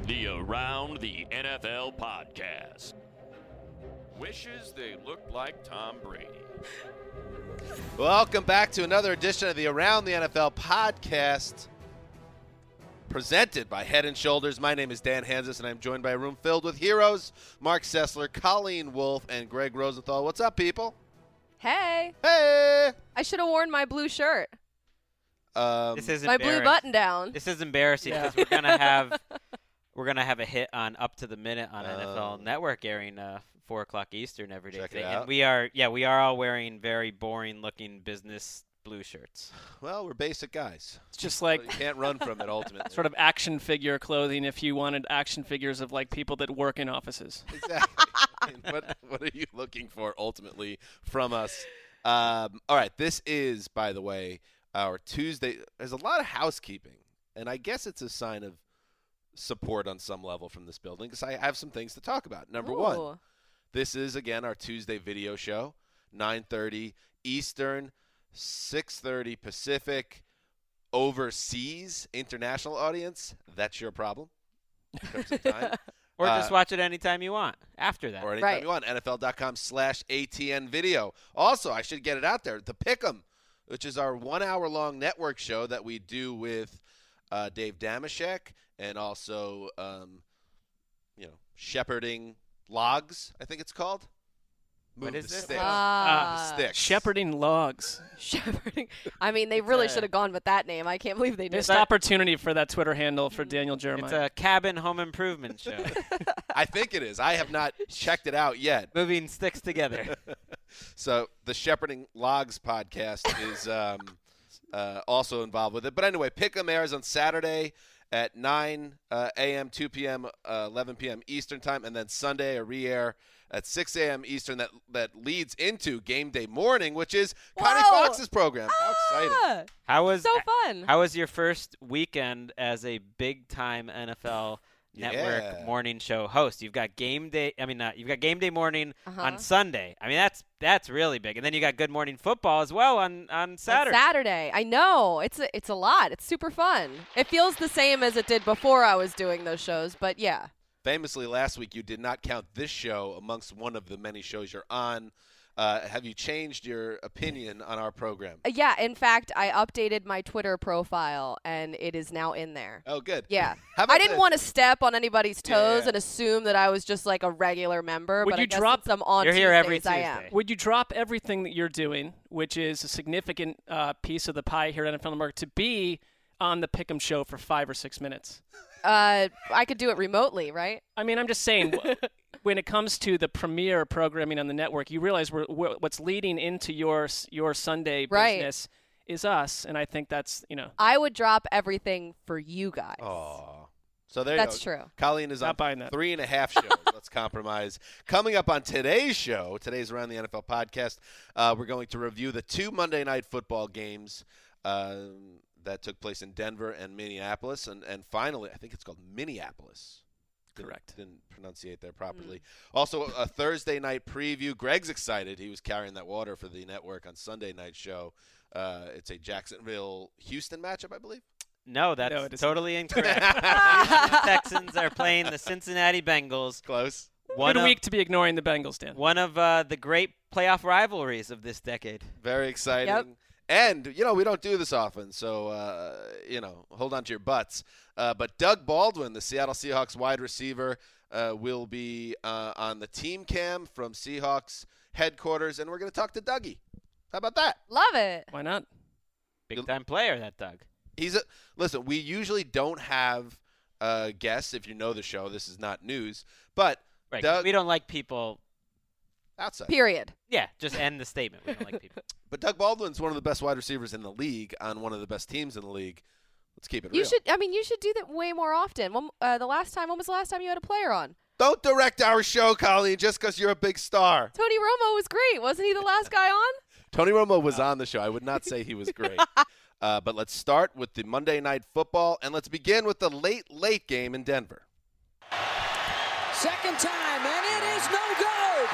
The Around the NFL podcast. Wishes they looked like Tom Brady. Welcome back to another edition of the Around the NFL podcast, presented by Head & Shoulders. My name is Dan Hansis, and I'm joined by a room filled with heroes, Mark Sessler, Colleen Wolfe, and Greg Rosenthal. What's up, people? Hey. Hey! I should have worn my blue shirt. This is My blue button down. This is embarrassing because we're gonna have a hit on Up to the Minute on NFL Network airing 4 o'clock Eastern every day Check today. it out. And we are all wearing very boring looking business blue shirts. Well, we're basic guys. It's just So like you can't run from it ultimately. sort of action figure clothing if you wanted action figures of like people that work in offices. Exactly. I mean, what are you looking for ultimately from us? All right, this is, by the way, our Tuesday. There's a lot of housekeeping, and I guess it's a sign of support on some level from this building because I have some things to talk about. Number one, Ooh. this is, again, our Tuesday video show, 9:30 Eastern, 6:30 Pacific, overseas, international audience. That's your problem in terms of time. Or just watch it anytime you want after that. Or anytime Right. you want. NFL.com/ATN video. Also, I should get it out there. The Pick'em, which is our 1 hour long network show that we do with Dave Damashek and also, shepherding logs, I think it's called. What Move is the this? sticks. Ah. The sticks. Shepherding logs. Shepherding. I mean, they really should have gone with that name. I can't believe they did. Missed opportunity for that Twitter handle for Daniel Jeremiah. It's a cabin home improvement show. I think it is. I have not checked it out yet. Moving sticks together. So the Shepherding Logs podcast is also involved with it. But anyway, Pick'em airs on Saturday at 9 a.m., 2 p.m., 11 p.m. Eastern time, and then Sunday a re-air at 6 a.m. Eastern that leads into Game Day Morning, which is Connie Whoa. Fox's program. How exciting. How was So fun. How was your first weekend as a big time NFL Network Yeah. morning show host? You've got Game Day. You've got Game Day Morning Uh-huh. on Sunday. I mean, that's really big. And then you got Good Morning Football as well on Saturday. On Saturday. I know. It's a lot. It's super fun. It feels the same as it did before I was doing those shows, but yeah. Famously, last week you did not count this show amongst one of the many shows you're on. Have you changed your opinion on our program? Yeah, in fact, I updated my Twitter profile, and it is now in there. Oh, good. Yeah. How about I didn't this? want to step on anybody's toes Yeah. and assume that I was just like a regular member, Would but you I guess drop- since I'm on You're here every Tuesdays, I am. Tuesday. Would you drop everything that you're doing, which is a significant piece of the pie here at NFL Network, to be on the Pick'em show for 5 or 6 minutes? I could do it remotely, right? I mean, I'm just saying, when it comes to the premier programming on the network, you realize what's leading into your Sunday Right. business is us, and I think that's, I would drop everything for you guys. Aw. So there That's you go. true. Colleen is Not on buying that. 3.5 shows. Let's compromise. Coming up on today's show, today's Around the NFL podcast, we're going to review the 2 Monday Night Football games that took place in Denver and Minneapolis. And finally, I think it's called Minneapolis. Correct. Didn't pronunciate that properly. Also, a Thursday night preview. Greg's excited. He was carrying that water for the network on Sunday night show. It's a Jacksonville-Houston matchup, I believe. No, that's No, it isn't. totally incorrect. The Texans are playing the Cincinnati Bengals. Close. Good week to be ignoring the Bengals, Dan. One of the great playoff rivalries of this decade. Very exciting. Yep. And, we don't do this often, so, hold on to your butts. But Doug Baldwin, the Seattle Seahawks wide receiver, will be on the team cam from Seahawks headquarters, and we're going to talk to Dougie. How about that? Love it. Why not? Big-time player, that Doug. Listen, we usually don't have guests. If you know the show, this is not news. But Right. Doug, We don't like people. outside. Period. Yeah, just end the statement. We don't like people. But Doug Baldwin's one of the best wide receivers in the league on one of the best teams in the league. Let's keep it real. You should do that way more often. When was the last time you had a player on? Don't direct our show, Colleen, just because you're a big star. Tony Romo was great. Wasn't he the last guy on? Tony Romo was on the show. I would not say he was great. But let's start with the Monday Night Football, and let's begin with the late game in Denver. Second time, and it is no good.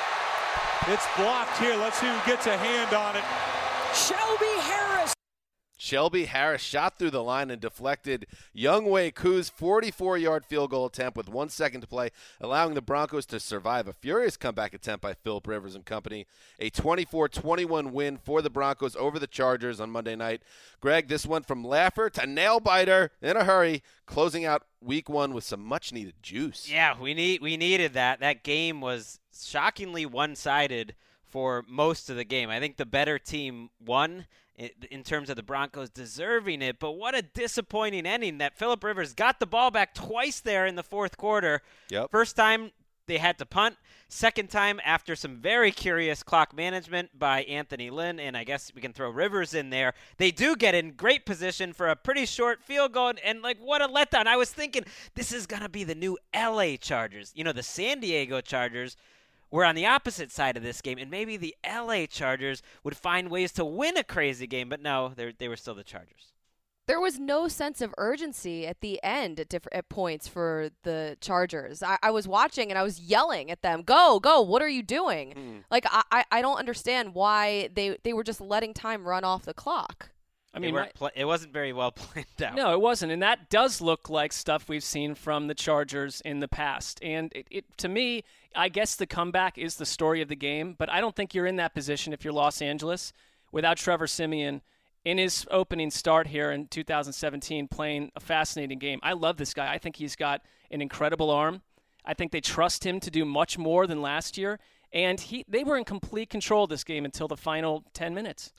It's blocked here. Let's see who gets a hand on it. Shelby Harris. Shelby Harris shot through the line and deflected Younghoe Koo's 44-yard field goal attempt with 1 second to play, allowing the Broncos to survive a furious comeback attempt by Philip Rivers and company. A 24-21 win for the Broncos over the Chargers on Monday night. Greg, this went from laugher to nail-biter in a hurry, closing out Week 1 with some much-needed juice. Yeah, we needed that. That game was shockingly one-sided for most of the game. I think the better team won in terms of the Broncos deserving it, but what a disappointing ending that Philip Rivers got the ball back twice there in the fourth quarter. Yep. First time they had to punt. Second time after some very curious clock management by Anthony Lynn, and I guess we can throw Rivers in there. They do get in great position for a pretty short field goal, and like what a letdown. I was thinking this is going to be the new LA Chargers. You know, the San Diego Chargers were on the opposite side of this game, and maybe the LA Chargers would find ways to win a crazy game, but no, they were still the Chargers. There was no sense of urgency at the end at points for the Chargers. I was watching and I was yelling at them, go, what are you doing? Like, I don't understand why they were just letting time run off the clock. I mean, it wasn't very well planned out. No, it wasn't, and that does look like stuff we've seen from the Chargers in the past. And it to me, I guess the comeback is the story of the game, but I don't think you're in that position if you're Los Angeles without Trevor Siemian in his opening start here in 2017 playing a fascinating game. I love this guy. I think he's got an incredible arm. I think they trust him to do much more than last year, and they were in complete control of this game until the final 10 minutes.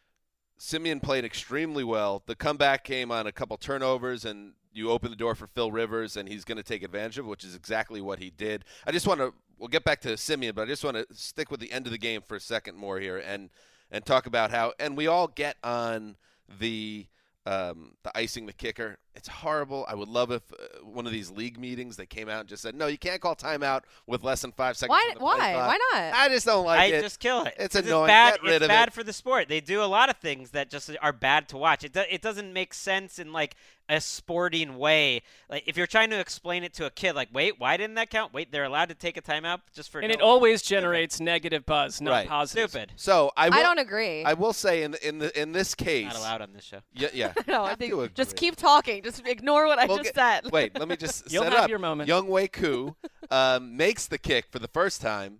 Siemian played extremely well. The comeback came on a couple turnovers, and you open the door for Phil Rivers, and he's going to take advantage of it, which is exactly what he did. We'll get back to Siemian, but I just want to stick with the end of the game for a second more here and talk about how, and we all get on the icing the kicker. It's horrible. I would love if one of these league meetings they came out and just said, no, you can't call timeout with less than 5 seconds. Why not? I just don't like it. Just kill it. It's annoying. Get rid of it. It's bad for the sport. They do a lot of things that just are bad to watch. It doesn't make sense in like a sporting way. Like if you're trying to explain it to a kid, like, wait, why didn't that count? Wait, they're allowed to take a timeout just for. And it always generates negative buzz, not right. positive. Stupid. So I don't agree. I will say in this case, Not allowed on this show. Yeah. No, I think just keep talking. Just ignore what I just said. Wait, let me just You'll set have up. your moment. Younghoe Koo makes the kick for the first time.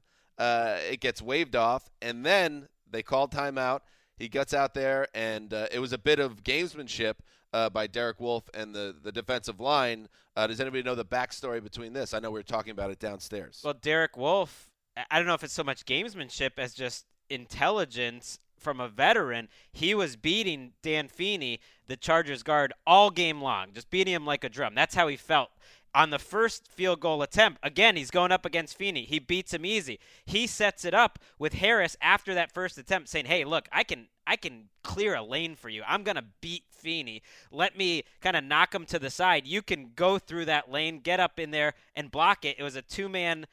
It gets waved off, and then they called timeout. He gets out there, and it was a bit of gamesmanship by Derek Wolfe and the defensive line. Does anybody know the backstory between this? I know we were talking about it downstairs. Well, Derek Wolfe, I don't know if it's so much gamesmanship as just intelligence from a veteran. He was beating Dan Feeney, the Chargers guard, all game long, just beating him like a drum. That's how he felt. On the first field goal attempt, again, he's going up against Feeney. He beats him easy. He sets it up with Harris after that first attempt saying, hey, look, I can clear a lane for you. I'm going to beat Feeney. Let me kind of knock him to the side. You can go through that lane, get up in there, and block it. It was a two-man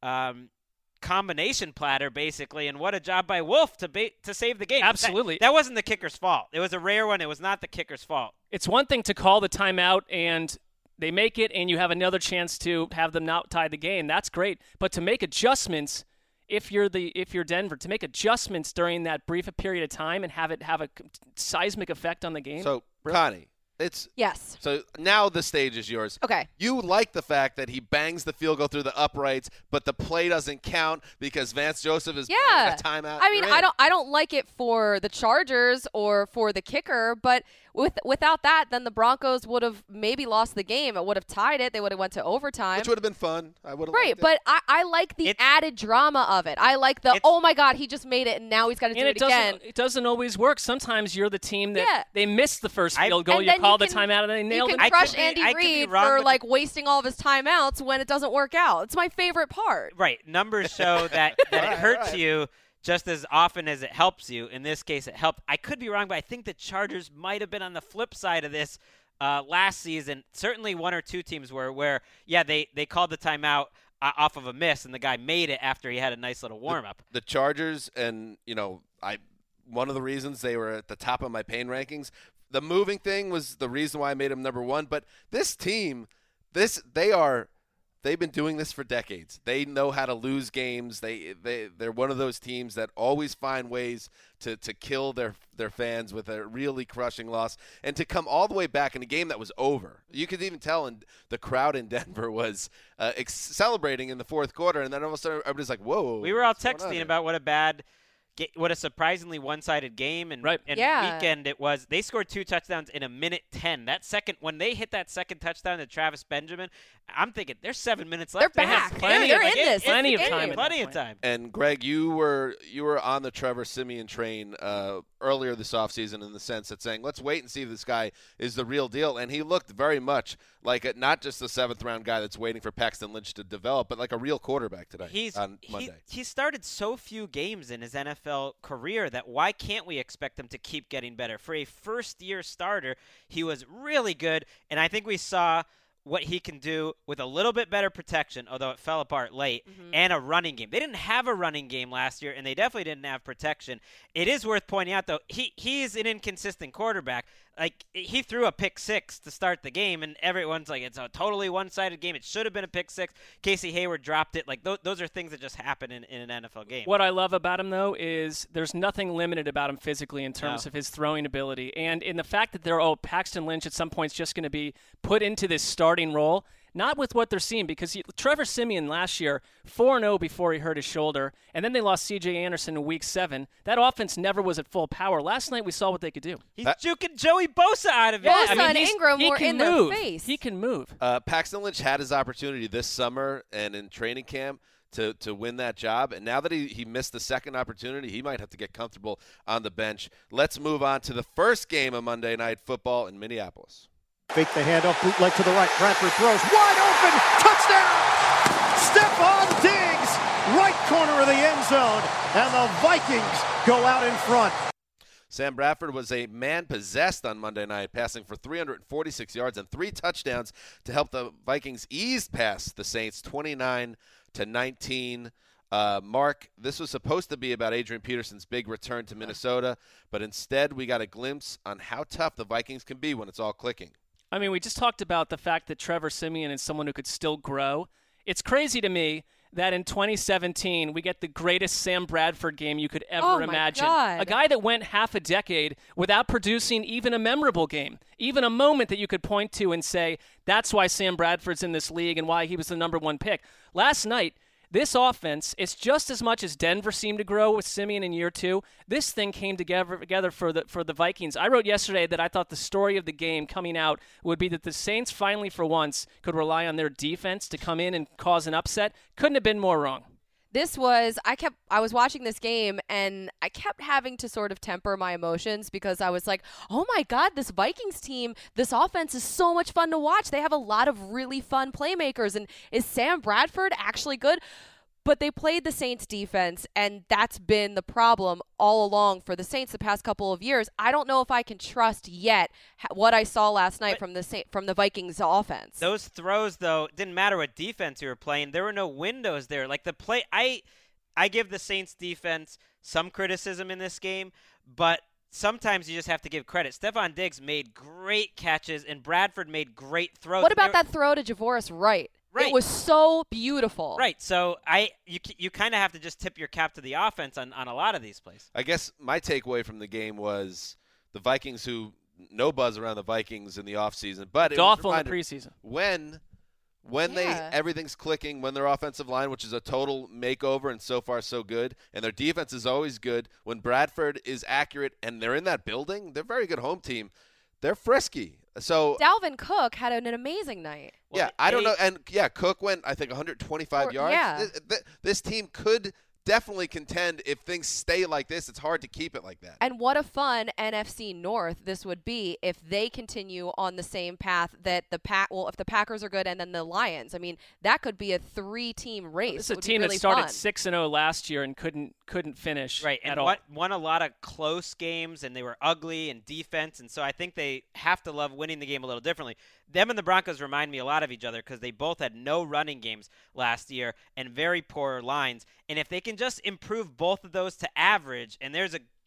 combination platter, basically, and what a job by Wolfe to save the game. Absolutely. That wasn't the kicker's fault. It was a rare one. It was not the kicker's fault. It's one thing to call the timeout and they make it and you have another chance to have them not tie the game. That's great. But to make adjustments, if you're Denver, to make adjustments during that brief period of time and have it have a seismic effect on the game. So, Connie, Yes. So now the stage is yours. Okay. You like the fact that he bangs the field goal through the uprights, but the play doesn't count because Vance Joseph is banging a timeout. I mean, I don't like it for the Chargers or for the kicker, but without that, then the Broncos would have maybe lost the game. It would have tied it. They would have went to overtime. Which would have been fun. I would have liked it. But I like the added drama of it. I like oh my God, he just made it and now he's got to do it again. It doesn't always work. Sometimes you're the team that they missed the first field goal. You call the timeout and they nailed it. You can crush Andy Reid for like wasting all of his timeouts when it doesn't work out. It's my favorite part. Right. Numbers show that it hurts you just as often as it helps you. In this case, it helped. I could be wrong, but I think the Chargers might have been on the flip side of this last season. Certainly one or two teams were where, they called the timeout off of a miss, and the guy made it after he had a nice little warm-up. The Chargers, and, one of the reasons they were at the top of my pain rankings, the moving thing was the reason why I made them number one. But this team, they are they've been doing this for decades. They know how to lose games. They're one of those teams that always find ways to kill their fans with a really crushing loss and to come all the way back in a game that was over. You could even tell the crowd in Denver was celebrating in the fourth quarter, and then all of a sudden everybody's like, whoa. We were all texting about what a surprisingly one-sided game and weekend it was. They scored 2 touchdowns in a minute 10. When they hit that second touchdown to Travis Benjamin, I'm thinking there's 7 minutes left. They're back. They're in this. Plenty of time. Plenty of time. And Greg, you were on the Trevor Siemian train earlier this offseason in the sense that saying, let's wait and see if this guy is the real deal. And he looked very much like not just the 7th-round guy that's waiting for Paxton Lynch to develop, but like a real quarterback today on Monday. He started so few games in his NFL career that why can't we expect him to keep getting better? For a first-year starter, he was really good, and I think we saw what he can do with a little bit better protection, although it fell apart late, and a running game. They didn't have a running game last year, and they definitely didn't have protection. It is worth pointing out, though, he's an inconsistent quarterback. Like, he threw a pick 6 to start the game, and everyone's like, it's a totally one-sided game. It should have been a pick 6. Casey Hayward dropped it. Like, those are things that just happen in an NFL game. What I love about him, though, is there's nothing limited about him physically in terms of his throwing ability. And in the fact that Paxton Lynch at some point is just going to be put into this starting role, not with what they're seeing, because Trevor Siemian last year, 4-0 before he hurt his shoulder, and then they lost C.J. Anderson in Week 7. That offense never was at full power. Last night we saw what they could do. He's juking Joey Bosa out of it. Bosa and Ingram were in their face. He can move. Paxton Lynch had his opportunity this summer and in training camp to win that job, and now that he missed the second opportunity, he might have to get comfortable on the bench. Let's move on to the first game of Monday Night Football in Minneapolis. Fake the handoff, bootleg to the right. Bradford throws, wide open, touchdown! Stephon Diggs, right corner of the end zone, and the Vikings go out in front. Sam Bradford was a man possessed on Monday night, passing for 346 yards and 3 touchdowns to help the Vikings ease past the Saints 29-19. Mark, this was supposed to be about Adrian Peterson's big return to Minnesota, but instead we got a glimpse on how tough the Vikings can be when it's all clicking. I mean, we just talked about the fact that Trevor Siemian is someone who could still grow. It's crazy to me that in 2017 we get the greatest Sam Bradford game you could ever imagine. God. A guy that went half a decade without producing even a memorable game, even a moment that you could point to and say, that's why Sam Bradford's in this league and why he was the number 1 pick. Last night, this offense, it's just as much as Denver seemed to grow with Siemian in year 2. This thing came together for the Vikings. I wrote yesterday that I thought the story of the game coming out would be that the Saints finally, for once, could rely on their defense to come in and cause an upset. Couldn't have been more wrong. I was watching this game and I kept having to sort of temper my emotions because I was like, oh my God, this Vikings team, this offense is so much fun to watch. They have a lot of really fun playmakers. And is Sam Bradford actually good? But they played the Saints defense, and that's been the problem all along for the Saints the past couple of years. I don't know if I can trust yet what I saw last night from the Vikings offense. Those throws, though, didn't matter what defense you were playing. There were no windows there. Like the play, I give the Saints defense some criticism in this game, but sometimes you just have to give credit. Stephon Diggs made great catches, and Bradford made great throws. What about that throw to Javoris Wright? Right. It was so beautiful. Right. So you kind of have to just tip your cap to the offense on a lot of these plays. I guess my takeaway from the game was the Vikings, who no buzz around the Vikings in the offseason, but it's awful in the preseason. When everything's clicking, when their offensive line, which is a total makeover and so far so good, and their defense is always good, when Bradford is accurate and they're in that building, they're a very good home team. They're frisky. So Dalvin Cook had an amazing night. Yeah, I don't know. And, Cook went, I think, 125 yards. Yeah. This team could definitely contend if things stay like this. It's hard to keep it like that. And what a fun NFC North this would be if they continue on the same path that if the Packers are good and then the Lions. I mean, that could be a 3-team race. This is a team that started 6-0 last year and couldn't finish and at all. Won a lot of close games, and they were ugly in defense, and so I think they have to love winning the game a little differently. Them and the Broncos remind me a lot of each other because they both had no running games last year and very poor lines. And if they can just improve both of those to average, and there's a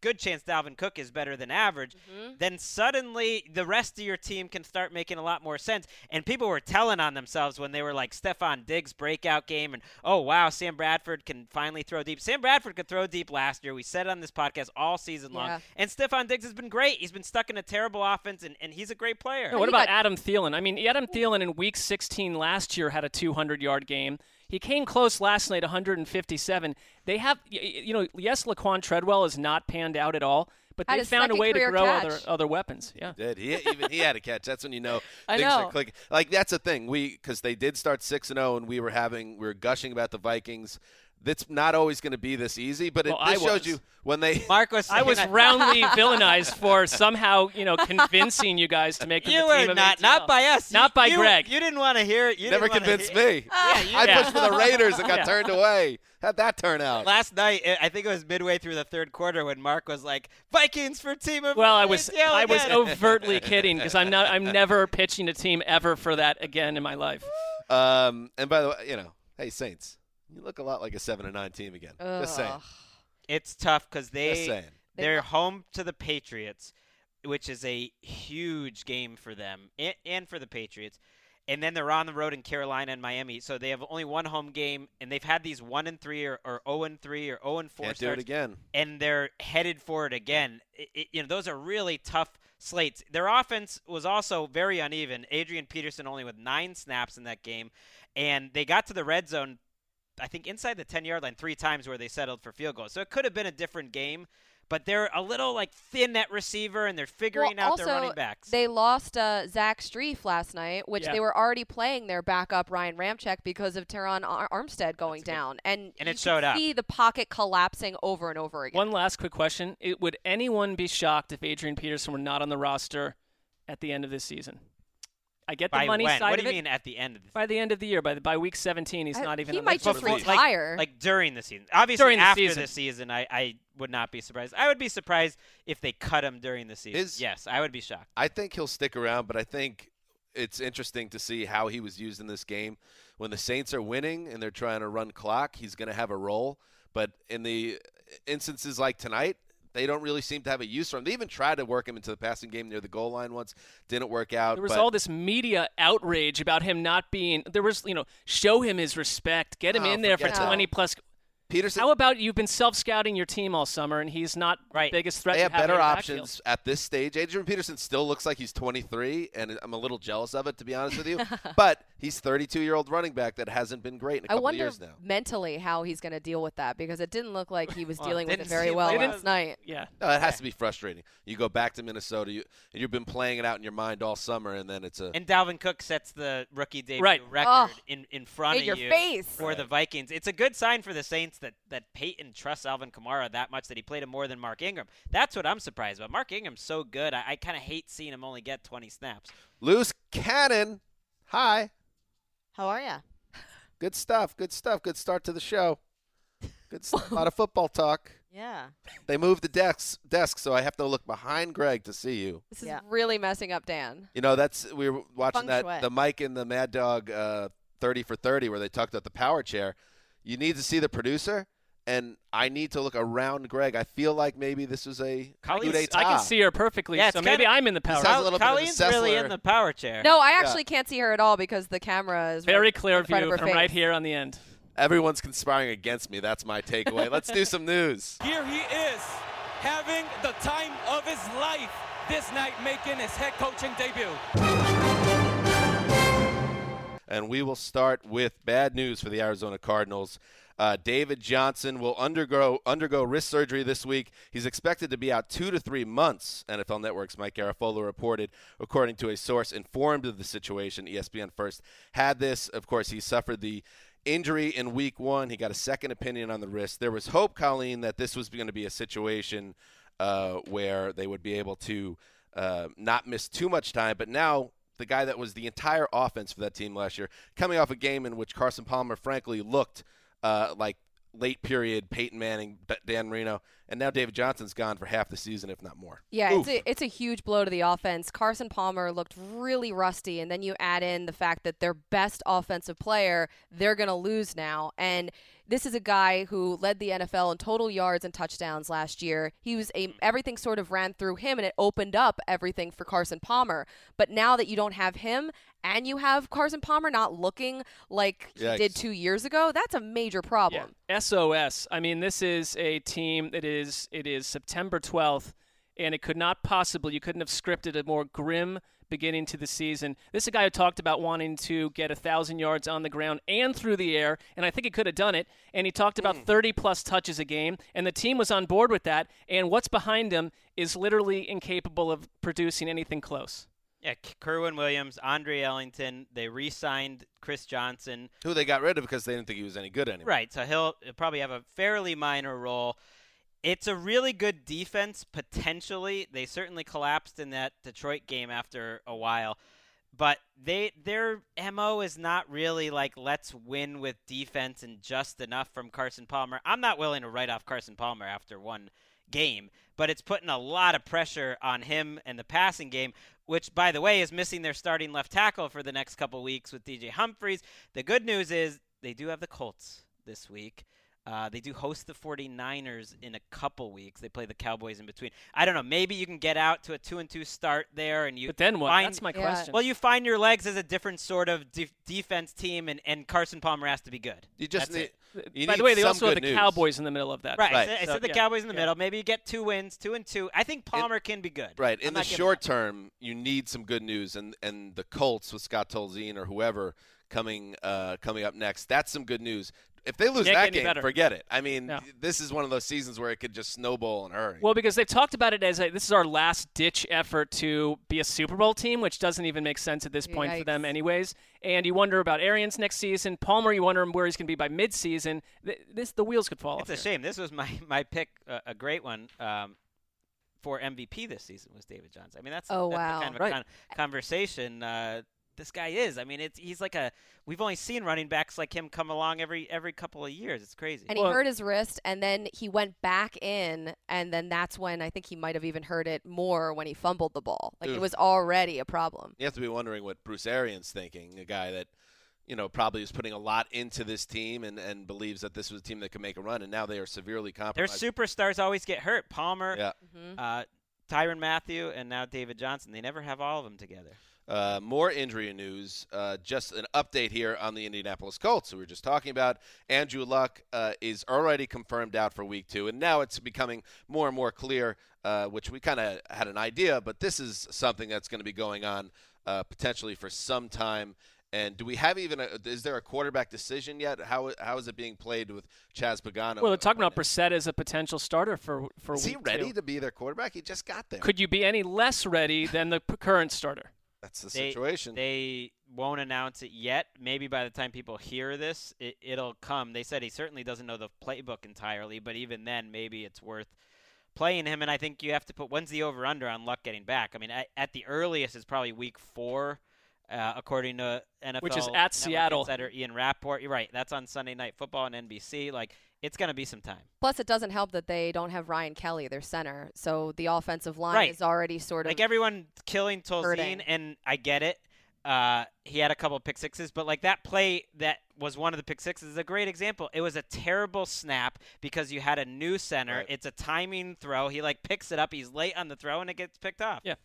good chance Dalvin Cook is better than average, then suddenly the rest of your team can start making a lot more sense. And people were telling on themselves when they were like Stephon Diggs breakout game and, oh, wow, Sam Bradford can finally throw deep. Sam Bradford could throw deep last year. We said it on this podcast all season long. And Stephon Diggs has been great. He's been stuck in a terrible offense, and he's a great player. No, what about Adam Thielen? I mean, Adam Thielen in Week 16 last year had a 200-yard game. He came close last night, 157. They have, yes, Laquan Treadwell has not panned out at all, but they found a way to grow other weapons. Yeah, he did. He had a catch. That's when you know I things know. are clicking. Like that's the thing. Because they did start 6-0, and we were gushing about the Vikings. That's not always going to be this easy, but this shows you when they. Mark was. I was roundly villainized for somehow, convincing you guys to make them you the team were of not ATL. By us, not by Greg. You didn't want to hear it. You never didn't convinced me. I pushed for the Raiders and got turned away. How'd that turn out? Last night, I think it was midway through the third quarter when Mark was like, "Vikings for team of." Well, I was overtly kidding because I'm never pitching a team ever for that again in my life. And by the way, hey Saints, you look a lot like a 7-9 team again. Just saying. It's tough because Just saying. they're home to the Patriots, which is a huge game for them and for the Patriots. And then they're on the road in Carolina and Miami, so they have only one home game, and they've had these 1-3 or 0-3 or 0-4 Can't do it again. And they're headed for it again. Those are really tough slates. Their offense was also very uneven. Adrian Peterson only with 9 snaps in that game, and they got to the red zone, I think, inside the 10-yard line 3 times where they settled for field goals. So it could have been a different game. But they're a little thin at receiver, and they're figuring out their running backs. They lost Zach Strief last night, which they were already playing their backup Ryan Ramczyk because of Teron Armstead going down. And it showed up. See the pocket collapsing over and over again. One last quick question. Would anyone be shocked if Adrian Peterson were not on the roster at the end of this season? I get the money side of it. What do you mean at the end of the season? By the end of the year. By week 17, he's not even he on might the just list. retire. Like during the season. Obviously, during after the season, I would not be surprised. I would be surprised if they cut him during the season. Yes, I would be shocked. I think he'll stick around, but I think it's interesting to see how he was used in this game. When the Saints are winning and they're trying to run clock, he's going to have a role. But in the instances like tonight, they don't really seem to have a use for him. They even tried to work him into the passing game near the goal line once. Didn't work out. There was all this media outrage about him not being – there was, show him his respect. Get him in there for 20-plus – Peterson. How about you've been self-scouting your team all summer, and he's not the biggest threat? They have better options options at this stage. Adrian Peterson still looks like he's 23, and I'm a little jealous of it, to be honest with you. But he's 32-year-old running back that hasn't been great in a couple of years now. I wonder mentally how he's going to deal with that, because it didn't look like he was dealing with it very well last night. Yeah. No, it has to be frustrating. You go back to Minnesota, and you've been playing it out in your mind all summer, and then it's a – And Dalvin Cook sets the rookie debut record in front of you for the Vikings. It's a good sign for the Saints that Peyton trusts Alvin Kamara that much, that he played him more than Mark Ingram. That's what I'm surprised about. Mark Ingram's so good. I kind of hate seeing him only get 20 snaps. Loose cannon. Hi. How are you? Good stuff. Good stuff. Good start to the show. Good stuff. A lot of football talk. Yeah. They moved the desk, so I have to look behind Greg to see you. This is really messing up Dan. We were watching the Mike and the Mad Dog 30 for 30 where they talked about the power chair. You need to see the producer. And I need to look around Greg. I feel like maybe this was a coup d'etat. I can see her perfectly, so maybe I'm in the power chair. Colleen's really in the power chair. No, I actually can't see her at all because the camera is very clear in front view of her from face. right here on the end. Everyone's conspiring against me. That's my takeaway. Let's do some news. Here he is, having the time of his life this night, making his head coaching debut. And we will start with bad news for the Arizona Cardinals. David Johnson will undergo wrist surgery this week. He's expected to be out 2 to 3 months, NFL Network's Mike Garafolo reported, according to a source informed of the situation. ESPN First had this. Of course, he suffered the injury in week 1. He got a second opinion on the wrist. There was hope, Colleen, that this was going to be a situation where they would be able to not miss too much time. But now the guy that was the entire offense for that team last year, coming off a game in which Carson Palmer, frankly, looked like late period Peyton Manning, Dan Marino, and now David Johnson's gone for half the season, if not more. Yeah, it's a huge blow to the offense. Carson Palmer looked really rusty, and then you add in the fact that their best offensive player, they're going to lose now. And this is a guy who led the NFL in total yards and touchdowns last year. He was everything sort of ran through him, and it opened up everything for Carson Palmer. But now that you don't have him and you have Carson Palmer not looking like he did 2 years ago, that's a major problem. Yeah. SOS. I mean, this is a team that it is September 12th, and it could not possibly, you couldn't have scripted a more grim beginning to the season. This is a guy who talked about wanting to get 1,000 yards on the ground and through the air, and I think he could have done it. And he talked about 30-plus touches a game, and the team was on board with that. And what's behind him is literally incapable of producing anything close. Yeah, Kerwin Williams, Andre Ellington, they re-signed Chris Johnson. Who they got rid of because they didn't think he was any good anymore. Right, so he'll probably have a fairly minor role. It's a really good defense, potentially. They certainly collapsed in that Detroit game after a while. But their MO is not really like, let's win with defense and just enough from Carson Palmer. I'm not willing to write off Carson Palmer after one game, but it's putting a lot of pressure on him and the passing game, which, by the way, is missing their starting left tackle for the next couple weeks with DJ Humphries. The good news is they do have the Colts this week. They do host the 49ers in a couple weeks. They play the Cowboys in between. I don't know. Maybe you can get out to a 2-2 start there, and But then what? That's my question. Well, you find your legs as a different sort of defense team, and Carson Palmer has to be good. You just need. By the way, they also have the news. Cowboys in the middle of that. Right. Right. I said the Cowboys in the middle. Maybe you get 2 wins, 2-2. I think Palmer can be good. Right. In the short term, you need some good news, and the Colts with Scott Tolzien or whoever coming up next. That's some good news. If they lose that game, forget it. I mean, this is one of those seasons where it could just snowball in a hurry. Well, because they've talked about it as this is our last-ditch effort to be a Super Bowl team, which doesn't even make sense at this point for them anyways. And you wonder about Arians next season. Palmer, you wonder where he's going to be by midseason. The wheels could fall off. It's a shame. This was my pick, a great one for MVP this season was David Johnson. I mean, that's the kind of conversation this guy is. I mean, he's like we've only seen running backs like him come along every couple of years. It's crazy. And he hurt his wrist, and then he went back in, and then that's when I think he might have even hurt it more when he fumbled the ball. Like, it was already a problem. You have to be wondering what Bruce Arians thinking, a guy that, probably is putting a lot into this team and believes that this was a team that could make a run, and now they are severely compromised. Their superstars always get hurt. Palmer, yeah. Tyrann Mathieu, and now David Johnson. They never have all of them together. More injury news. Just an update here on the Indianapolis Colts, who we were just talking about. Andrew Luck is already confirmed out for Week 2, and now it's becoming more and more clear, which we kind of had an idea, but this is something that's going to be going on potentially for some time. And do we have is there a quarterback decision yet? How is it being played with Chaz Pagano? Well, they're talking about Brissett as a potential starter for Week 2. Is he ready to be their quarterback? He just got there. Could you be any less ready than the current starter? That's the situation. They won't announce it yet. Maybe by the time people hear this, it'll come. They said he certainly doesn't know the playbook entirely, but even then, maybe it's worth playing him. And I think you have to put, when's the over-under on Luck getting back? I mean, at the earliest, it's probably Week 4, according to NFL. Which is at Seattle. Insider Ian Rappaport. You're right. That's on Sunday Night Football on NBC. It's going to be some time. Plus, it doesn't help that they don't have Ryan Kelly, their center. So the offensive line is already sort of everyone killing Tolzien, and I get it. He had a couple of pick sixes, but that play that was one of the pick sixes is a great example. It was a terrible snap because you had a new center. Right. It's a timing throw. He picks it up. He's late on the throw, and it gets picked off. Yeah.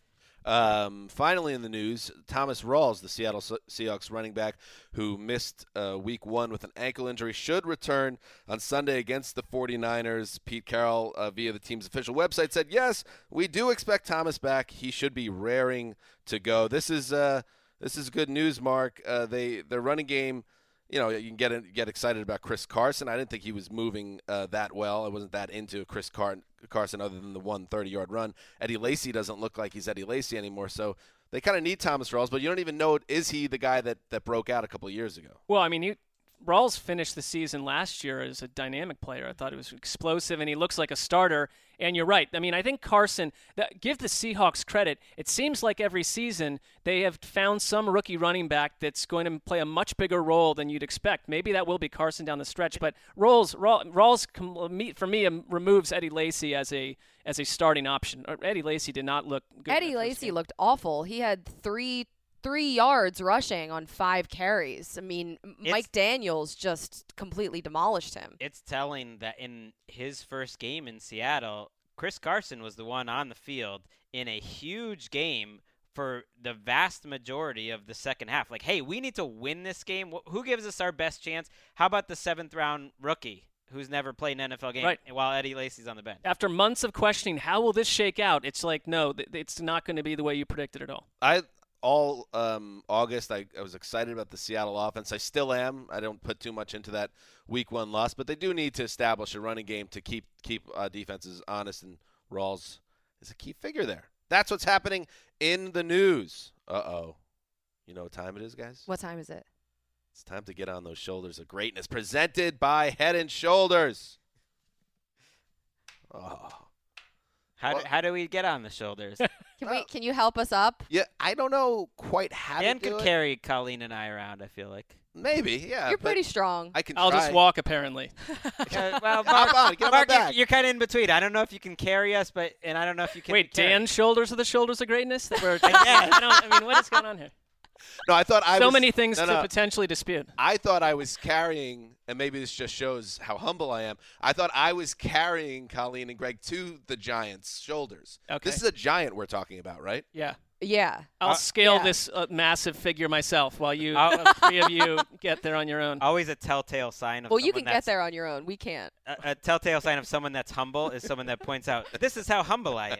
Finally in the news, Thomas Rawls, the Seattle Seahawks running back who missed Week 1 with an ankle injury, should return on Sunday against the 49ers. Pete Carroll, via the team's official website, said, yes, we do expect Thomas back. He should be raring to go. This is good news, Mark. Their running game, you can get excited about Chris Carson. I didn't think he was moving that well. I wasn't that into Chris Carson other than the 130-yard run. Eddie Lacy doesn't look like he's Eddie Lacy anymore, so they kind of need Thomas Rawls, but you don't even know, is he the guy that broke out a couple of years ago? Well, I mean, Rawls finished the season last year as a dynamic player. I thought he was explosive, and he looks like a starter. And you're right. I mean, I think Carson, give the Seahawks credit. It seems like every season they have found some rookie running back that's going to play a much bigger role than you'd expect. Maybe that will be Carson down the stretch. But Rawls for me, removes Eddie Lacy as a starting option. Eddie Lacy did not look good. Eddie Lacy looked awful. He had 3 3 yards rushing on 5 carries. I mean, Mike Daniels just completely demolished him. It's telling that in his first game in Seattle, Chris Carson was the one on the field in a huge game for the vast majority of the second half. Like, hey, we need to win this game. Who gives us our best chance? How about the 7th-round rookie who's never played an NFL game while Eddie Lacy's on the bench? After months of questioning, how will this shake out? It's like, no, it's not going to be the way you predicted at all. All August, I was excited about the Seattle offense. I still am. I don't put too much into that Week 1 loss, but they do need to establish a running game to keep defenses honest, and Rawls is a key figure there. That's what's happening in the news. Uh-oh. You know what time it is, guys? What time is it? It's time to get on those shoulders of greatness, presented by Head & Shoulders. Oh. How do we get on the shoulders? Can you help us up? Yeah, I don't know quite how Dan to do could it. carry Colleen and I around, I feel like. Maybe, yeah. You're pretty strong. I'll just walk, apparently. Well, Hop on, get on my back. You're kind of in between. I don't know if you can carry us, and I don't know if you can. Wait, carry. Dan's shoulders are the shoulders of greatness? I mean, what is going on here? No, I thought so many things to potentially dispute. I thought I was carrying, and maybe this just shows how humble I am. I thought I was carrying Colleen and Greg to the Giants' shoulders. Okay. This is a giant we're talking about, right? Yeah. Yeah. I'll scale this massive figure myself while you three of you get there on your own. Always a telltale sign of Well, you can get there on your own. We can't. A telltale sign of someone that's humble is someone that points out, this is how humble I